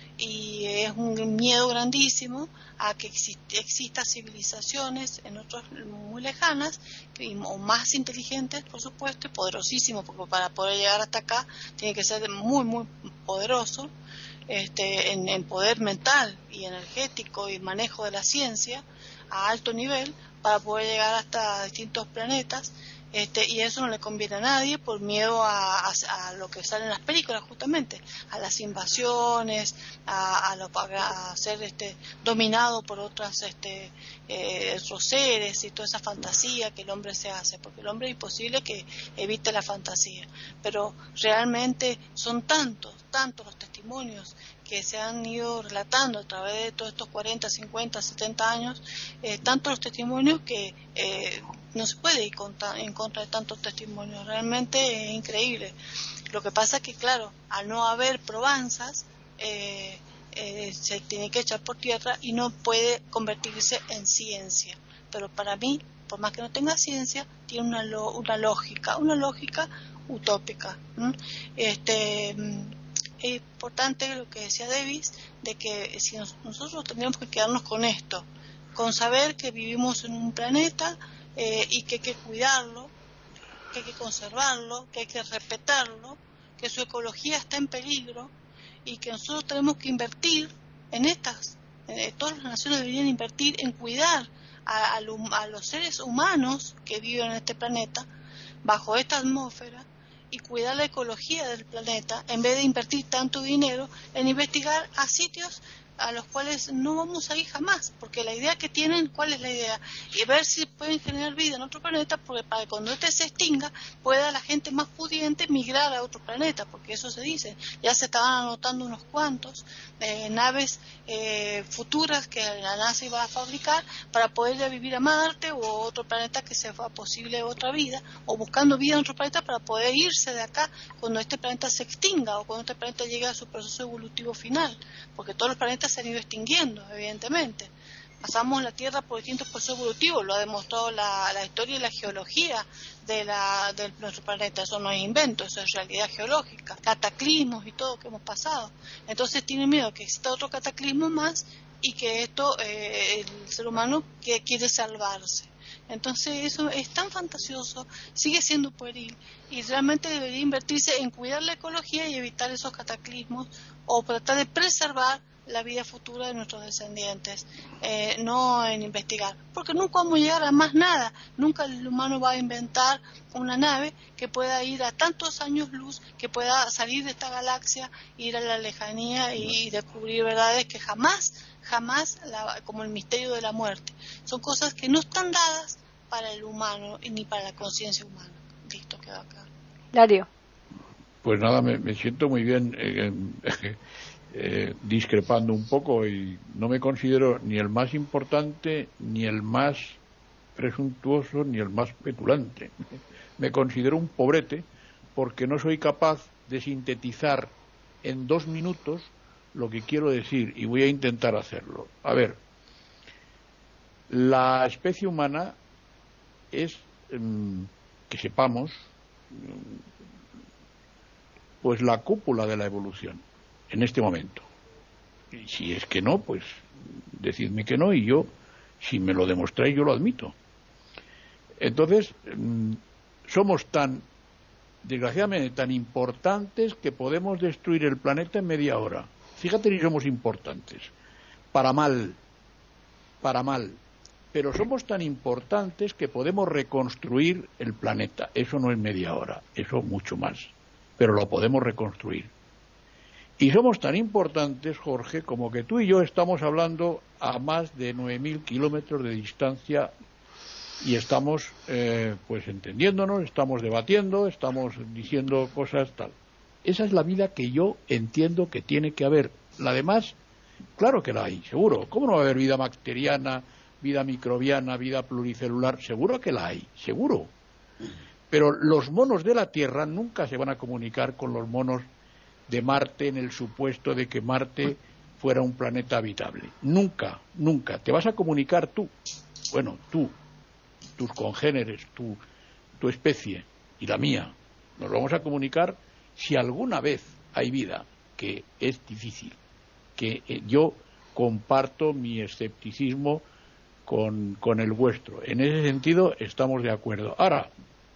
y es un miedo grandísimo a que exist- exista civilizaciones en otros muy lejanas que, o más inteligentes, por supuesto, y poderosísimos, porque para poder llegar hasta acá tiene que ser muy muy poderoso este, en, en poder mental y energético y manejo de la ciencia a alto nivel, para poder llegar hasta distintos planetas Este, y eso no le conviene a nadie por miedo a, a, a lo que sale en las películas, justamente, a las invasiones, a, a, lo, a ser este, dominado por otras, este, eh, otros seres y toda esa fantasía que el hombre se hace, porque el hombre es imposible que evite la fantasía, pero realmente son tantos, tantos los testimonios que se han ido relatando a través de todos estos cuarenta, cincuenta, setenta años, eh, tantos los testimonios que eh, no se puede ir contra, en contra de tantos testimonios, realmente es increíble. Lo que pasa es que, claro, al no haber probanzas, eh, eh, se tiene que echar por tierra y no puede convertirse en ciencia. Pero para mí, por más que no tenga ciencia, tiene una, lo, una lógica, una lógica utópica. ¿Mm? Este... Es importante lo que decía Davis, de que si nos, nosotros tendríamos que quedarnos con esto, con saber que vivimos en un planeta eh, y que hay que cuidarlo, que hay que conservarlo, que hay que respetarlo, que su ecología está en peligro y que nosotros tenemos que invertir en estas, eh, todas las naciones deberían invertir en cuidar a, a, a los seres humanos que viven en este planeta, bajo esta atmósfera, y cuidar la ecología del planeta, en vez de invertir tanto dinero en investigar a sitios a los cuales no vamos a ir jamás, porque la idea que tienen, ¿cuál es la idea? Y ver si pueden generar vida en otro planeta, porque para que cuando este se extinga, pueda la gente más pudiente migrar a otro planeta, porque eso se dice. Ya se estaban anotando unos cuantos eh, naves eh, futuras que la NASA iba a fabricar para poder ya vivir a Marte o otro planeta que sea posible otra vida, o buscando vida en otro planeta para poder irse de acá cuando este planeta se extinga o cuando este planeta llegue a su proceso evolutivo final, porque todos los planetas se han ido extinguiendo, evidentemente. Pasamos la Tierra por distintos procesos evolutivos, lo ha demostrado la, la historia y la geología de, la, de nuestro planeta. Eso no es invento, eso es realidad geológica, cataclismos y todo que hemos pasado. Entonces tiene miedo que exista otro cataclismo más y que esto, eh, el ser humano que quiere salvarse. Entonces eso es tan fantasioso, sigue siendo pueril y realmente debería invertirse en cuidar la ecología y evitar esos cataclismos o tratar de preservar la vida futura de nuestros descendientes, eh, no en investigar, porque nunca vamos a llegar a más nada, nunca el humano va a inventar una nave que pueda ir a tantos años luz, que pueda salir de esta galaxia, ir a la lejanía y descubrir verdades que jamás, jamás, la, como el misterio de la muerte, son cosas que no están dadas para el humano ni para la conciencia humana. Listo, queda acá. Dario. Pues nada, me, me siento muy bien. Eh, eh, Eh, discrepando un poco, y no me considero ni el más importante, ni el más presuntuoso, ni el más petulante. Me considero un pobrete porque no soy capaz de sintetizar en dos minutos lo que quiero decir, y voy a intentar hacerlo. A ver, la especie humana es, mmm, que sepamos, pues la cúpula de la evolución en este momento. Y si es que no, pues decidme que no, y yo, si me lo demostráis, yo lo admito. Entonces, mmm, somos tan, desgraciadamente, tan importantes que podemos destruir el planeta en media hora. Fíjate si somos importantes. Para mal, para mal. Pero somos tan importantes que podemos reconstruir el planeta. Eso no es media hora, eso mucho más. Pero lo podemos reconstruir. Y somos tan importantes, Jorge, como que tú y yo estamos hablando a más de nueve mil kilómetros de distancia y estamos eh, pues entendiéndonos, estamos debatiendo, estamos diciendo cosas tal. Esa es la vida que yo entiendo que tiene que haber. La demás, claro que la hay, seguro. ¿Cómo no va a haber vida bacteriana, vida microbiana, vida pluricelular? Seguro que la hay, seguro. Pero los monos de la Tierra nunca se van a comunicar con los monos de Marte en el supuesto de que Marte fuera un planeta habitable. Nunca, nunca. Te vas a comunicar tú, bueno, tú, tus congéneres, tu, tu especie y la mía. Nos vamos a comunicar si alguna vez hay vida, que es difícil, que eh, yo comparto mi escepticismo con, con el vuestro. En ese sentido estamos de acuerdo. Ahora,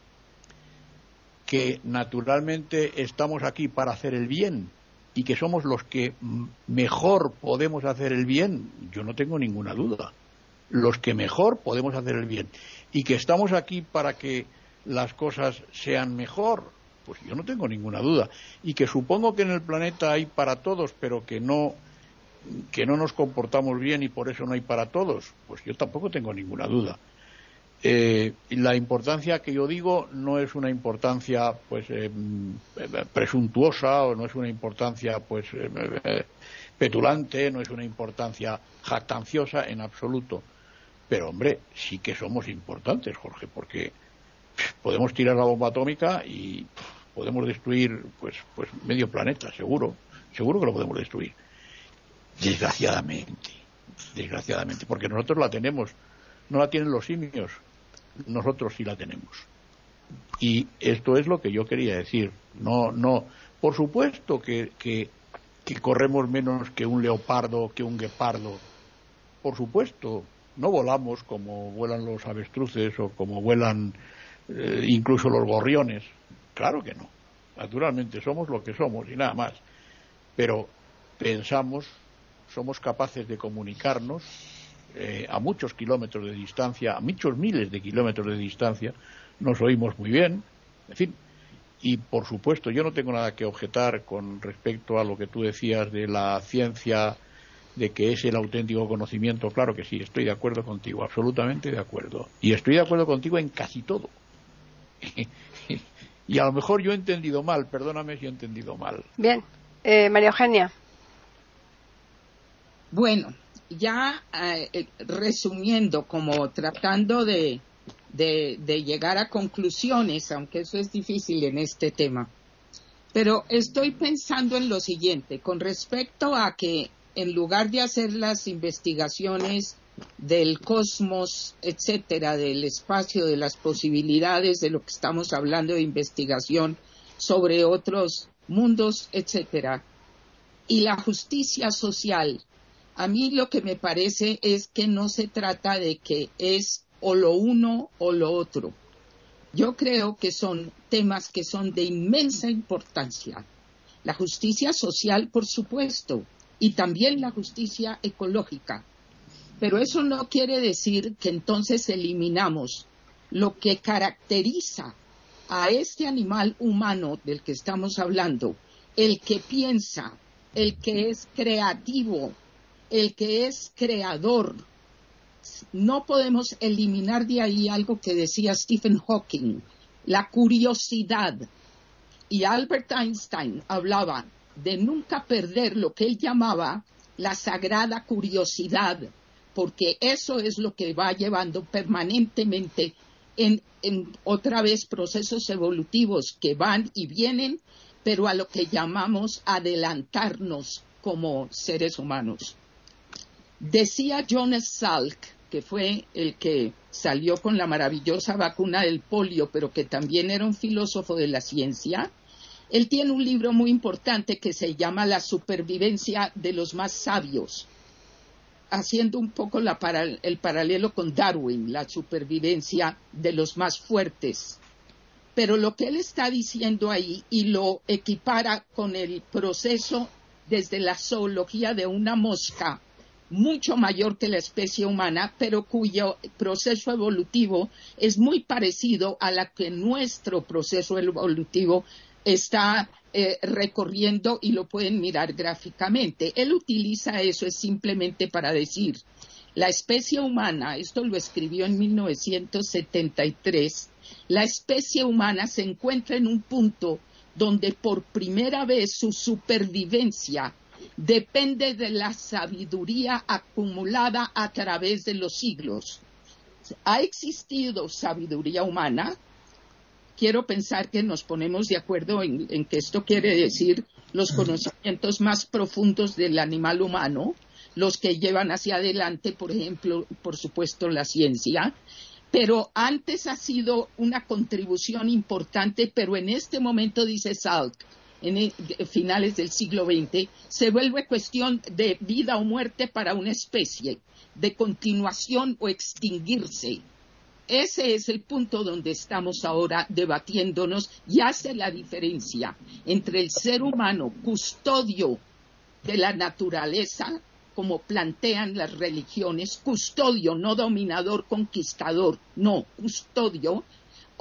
que naturalmente estamos aquí para hacer el bien y que somos los que mejor podemos hacer el bien, yo no tengo ninguna duda. Los que mejor podemos hacer el bien. Y que estamos aquí para que las cosas sean mejor, pues yo no tengo ninguna duda. Y que supongo que en el planeta hay para todos, pero que no, que no nos comportamos bien y por eso no hay para todos, pues yo tampoco tengo ninguna duda. Eh, la importancia que yo digo no es una importancia pues eh, presuntuosa, o no es una importancia pues eh, eh, petulante, no es una importancia jactanciosa en absoluto. Pero hombre, sí que somos importantes, Jorge, porque podemos tirar la bomba atómica y podemos destruir pues pues medio planeta, seguro, seguro que lo podemos destruir. Desgraciadamente, desgraciadamente, porque nosotros la tenemos, no la tienen los simios. Nosotros sí la tenemos. Y esto es lo que yo quería decir. No, no. Por supuesto que, que, que corremos menos que un leopardo, que un guepardo. Por supuesto. No volamos como vuelan los avestruces o como vuelan eh, incluso los gorriones. Claro que no. Naturalmente somos lo que somos y nada más. Pero pensamos, somos capaces de comunicarnos Eh, a muchos kilómetros de distancia, a muchos miles de kilómetros de distancia, nos oímos muy bien, en fin. Y por supuesto, yo no tengo nada que objetar con respecto a lo que tú decías de la ciencia, de que es el auténtico conocimiento. Claro que sí, estoy de acuerdo contigo, absolutamente de acuerdo. Y estoy de acuerdo contigo en casi todo. Y a lo mejor yo he entendido mal, perdóname si he entendido mal. Bien, eh, María Eugenia. Bueno, ya eh, resumiendo, como tratando de, de, de llegar a conclusiones, aunque eso es difícil en este tema, pero estoy pensando en lo siguiente, con respecto a que en lugar de hacer las investigaciones del cosmos, etcétera, del espacio, de las posibilidades, de lo que estamos hablando de investigación sobre otros mundos, etcétera, y la justicia social, a mí lo que me parece es que no se trata de que es o lo uno o lo otro. Yo creo que son temas que son de inmensa importancia. La justicia social, por supuesto, y también la justicia ecológica. Pero eso no quiere decir que entonces eliminamos lo que caracteriza a este animal humano del que estamos hablando, el que piensa, el que es creativo, el que es creador. No podemos eliminar de ahí algo que decía Stephen Hawking, la curiosidad. Y Albert Einstein hablaba de nunca perder lo que él llamaba la sagrada curiosidad, porque eso es lo que va llevando permanentemente en, en otra vez procesos evolutivos que van y vienen, pero a lo que llamamos adelantarnos como seres humanos. Decía Jonas Salk, que fue el que salió con la maravillosa vacuna del polio, pero que también era un filósofo de la ciencia. Él tiene un libro muy importante que se llama La supervivencia de los más sabios, haciendo un poco la para, el paralelo con Darwin, la supervivencia de los más fuertes. Pero lo que él está diciendo ahí, y lo equipara con el proceso desde la zoología de una mosca, mucho mayor que la especie humana, pero cuyo proceso evolutivo es muy parecido a la que nuestro proceso evolutivo está eh, recorriendo, y lo pueden mirar gráficamente. Él utiliza eso es simplemente para decir, la especie humana, esto lo escribió en mil novecientos setenta y tres, la especie humana se encuentra en un punto donde por primera vez su supervivencia depende de la sabiduría acumulada a través de los siglos. ¿Ha existido sabiduría humana? Quiero pensar que nos ponemos de acuerdo en, en que esto quiere decir los conocimientos más profundos del animal humano, los que llevan hacia adelante, por ejemplo, por supuesto, la ciencia. Pero antes ha sido una contribución importante, pero en este momento, dice Salk, en el, finales del siglo veinte, se vuelve cuestión de vida o muerte para una especie, de continuación o extinguirse. Ese es el punto donde estamos ahora debatiéndonos, y hace la diferencia entre el ser humano custodio de la naturaleza, como plantean las religiones, custodio, no dominador, conquistador, no, custodio,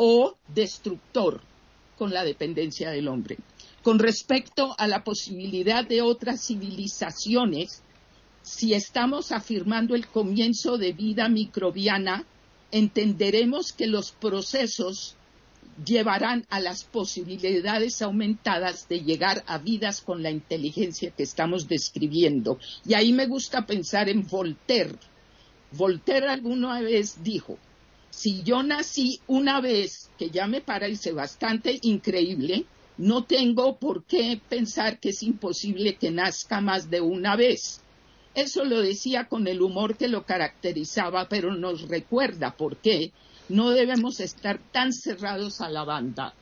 o destructor con la dependencia del hombre. Con respecto a la posibilidad de otras civilizaciones, si estamos afirmando el comienzo de vida microbiana, entenderemos que los procesos llevarán a las posibilidades aumentadas de llegar a vidas con la inteligencia que estamos describiendo. Y ahí me gusta pensar en Voltaire. Voltaire alguna vez dijo, si yo nací una vez, que ya me parece bastante increíble, no tengo por qué pensar que es imposible que nazca más de una vez. Eso lo decía con el humor que lo caracterizaba, pero nos recuerda por qué no debemos estar tan cerrados a la banda.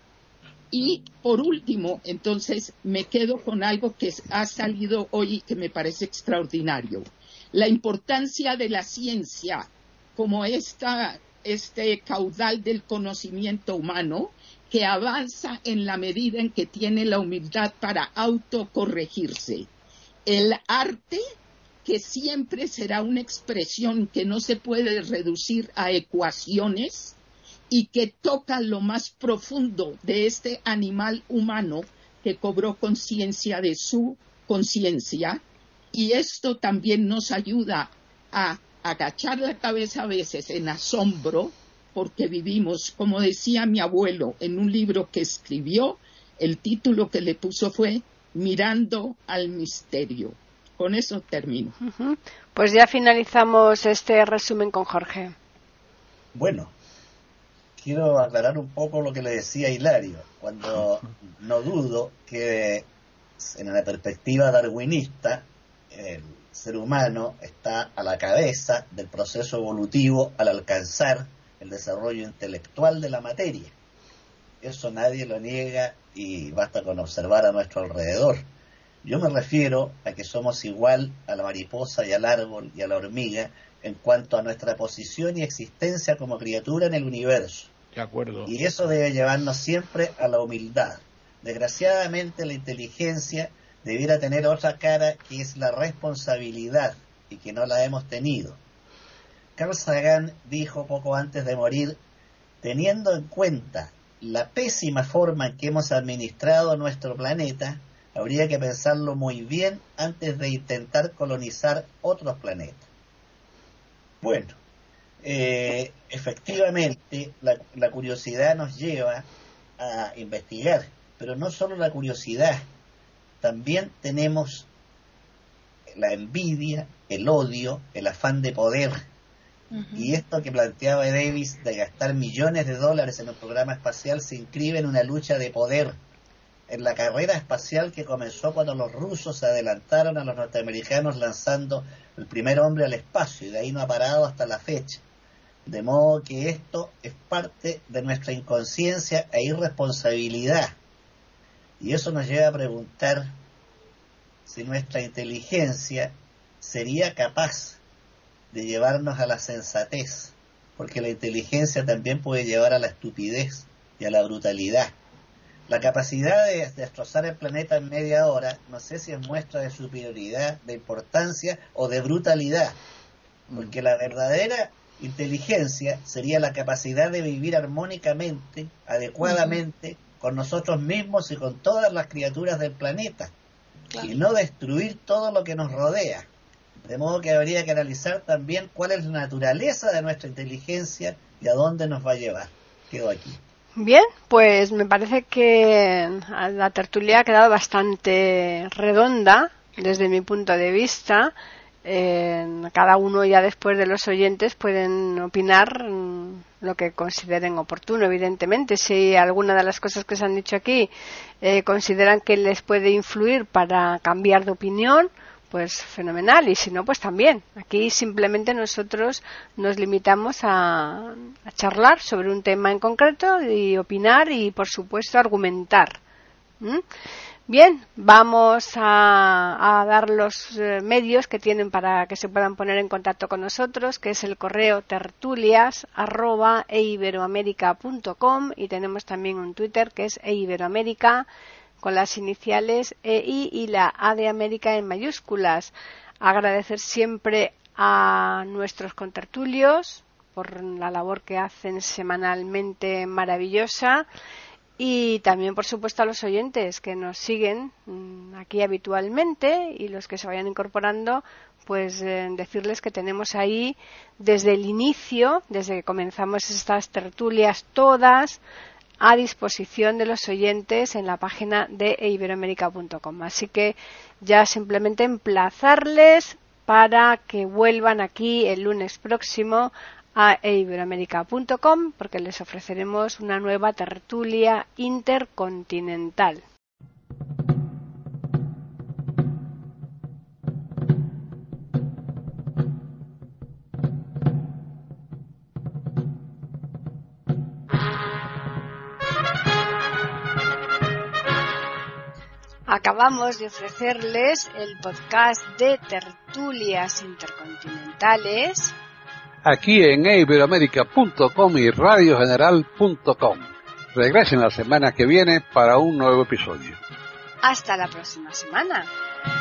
Y por último, entonces, me quedo con algo que ha salido hoy y que me parece extraordinario. La importancia de la ciencia como esta, este caudal del conocimiento humano que avanza en la medida en que tiene la humildad para autocorregirse. El arte, que siempre será una expresión que no se puede reducir a ecuaciones y que toca lo más profundo de este animal humano que cobró conciencia de su conciencia, y esto también nos ayuda a agachar la cabeza a veces en asombro, porque vivimos, como decía mi abuelo en un libro que escribió, el título que le puso fue Mirando al misterio. Con eso termino. Uh-huh. Pues ya finalizamos este resumen con Jorge. Bueno, quiero aclarar un poco lo que le decía Hilario, cuando no dudo que en la perspectiva darwinista el ser humano está a la cabeza del proceso evolutivo al alcanzar el desarrollo intelectual de la materia. Eso nadie lo niega y basta con observar a nuestro alrededor. Yo me refiero a que somos igual a la mariposa y al árbol y a la hormiga en cuanto a nuestra posición y existencia como criatura en el universo. De acuerdo. Y eso debe llevarnos siempre a la humildad. Desgraciadamente la inteligencia debiera tener otra cara, que es la responsabilidad, y que no la hemos tenido. Carl Sagan dijo poco antes de morir, teniendo en cuenta la pésima forma en que hemos administrado nuestro planeta, habría que pensarlo muy bien antes de intentar colonizar otros planetas. Bueno, eh, efectivamente la, la curiosidad nos lleva a investigar, pero no solo la curiosidad, también tenemos la envidia, el odio, el afán de poder. Uh-huh. Y esto que planteaba Davis de gastar millones de dólares en un programa espacial se inscribe en una lucha de poder, en la carrera espacial que comenzó cuando los rusos se adelantaron a los norteamericanos lanzando el primer hombre al espacio, y de ahí no ha parado hasta la fecha. De modo que esto es parte de nuestra inconsciencia e irresponsabilidad. Y eso nos lleva a preguntar si nuestra inteligencia sería capaz de llevarnos a la sensatez, porque la inteligencia también puede llevar a la estupidez y a la brutalidad. La capacidad de destrozar el planeta en media hora, no sé si es muestra de superioridad, de importancia o de brutalidad, porque la verdadera inteligencia sería la capacidad de vivir armónicamente, adecuadamente, uh-huh, con nosotros mismos y con todas las criaturas del planeta, claro, y no destruir todo lo que nos rodea. De modo que habría que analizar también cuál es la naturaleza de nuestra inteligencia y a dónde nos va a llevar. Quedo aquí. Bien, pues me parece que la tertulia ha quedado bastante redonda desde mi punto de vista. Eh, cada uno ya después de los oyentes pueden opinar lo que consideren oportuno, evidentemente. Si alguna de las cosas que se han dicho aquí eh, consideran que les puede influir para cambiar de opinión, pues fenomenal, y si no, pues también. Aquí simplemente nosotros nos limitamos a, a charlar sobre un tema en concreto y opinar y, por supuesto, argumentar. ¿Mm? Bien, vamos a, a dar los eh, medios que tienen para que se puedan poner en contacto con nosotros, que es el correo tertulias arroba eiberoamerica punto com, y tenemos también un Twitter que es eiberoamerica, con las iniciales E I y la A de América en mayúsculas. Agradecer siempre a nuestros contertulios por la labor que hacen semanalmente maravillosa. Y también, por supuesto, a los oyentes que nos siguen mmm, aquí habitualmente y los que se vayan incorporando, pues eh, decirles que tenemos ahí desde el inicio, desde que comenzamos estas tertulias todas, a disposición de los oyentes en la página de iberoamerica punto com. Así que ya simplemente emplazarles para que vuelvan aquí el lunes próximo a iberoamerica punto com, porque les ofreceremos una nueva tertulia intercontinental. Acabamos de ofrecerles el podcast de tertulias intercontinentales aquí en iberoamerica punto com y radio general punto com. Regresen la semana que viene para un nuevo episodio. Hasta la próxima semana.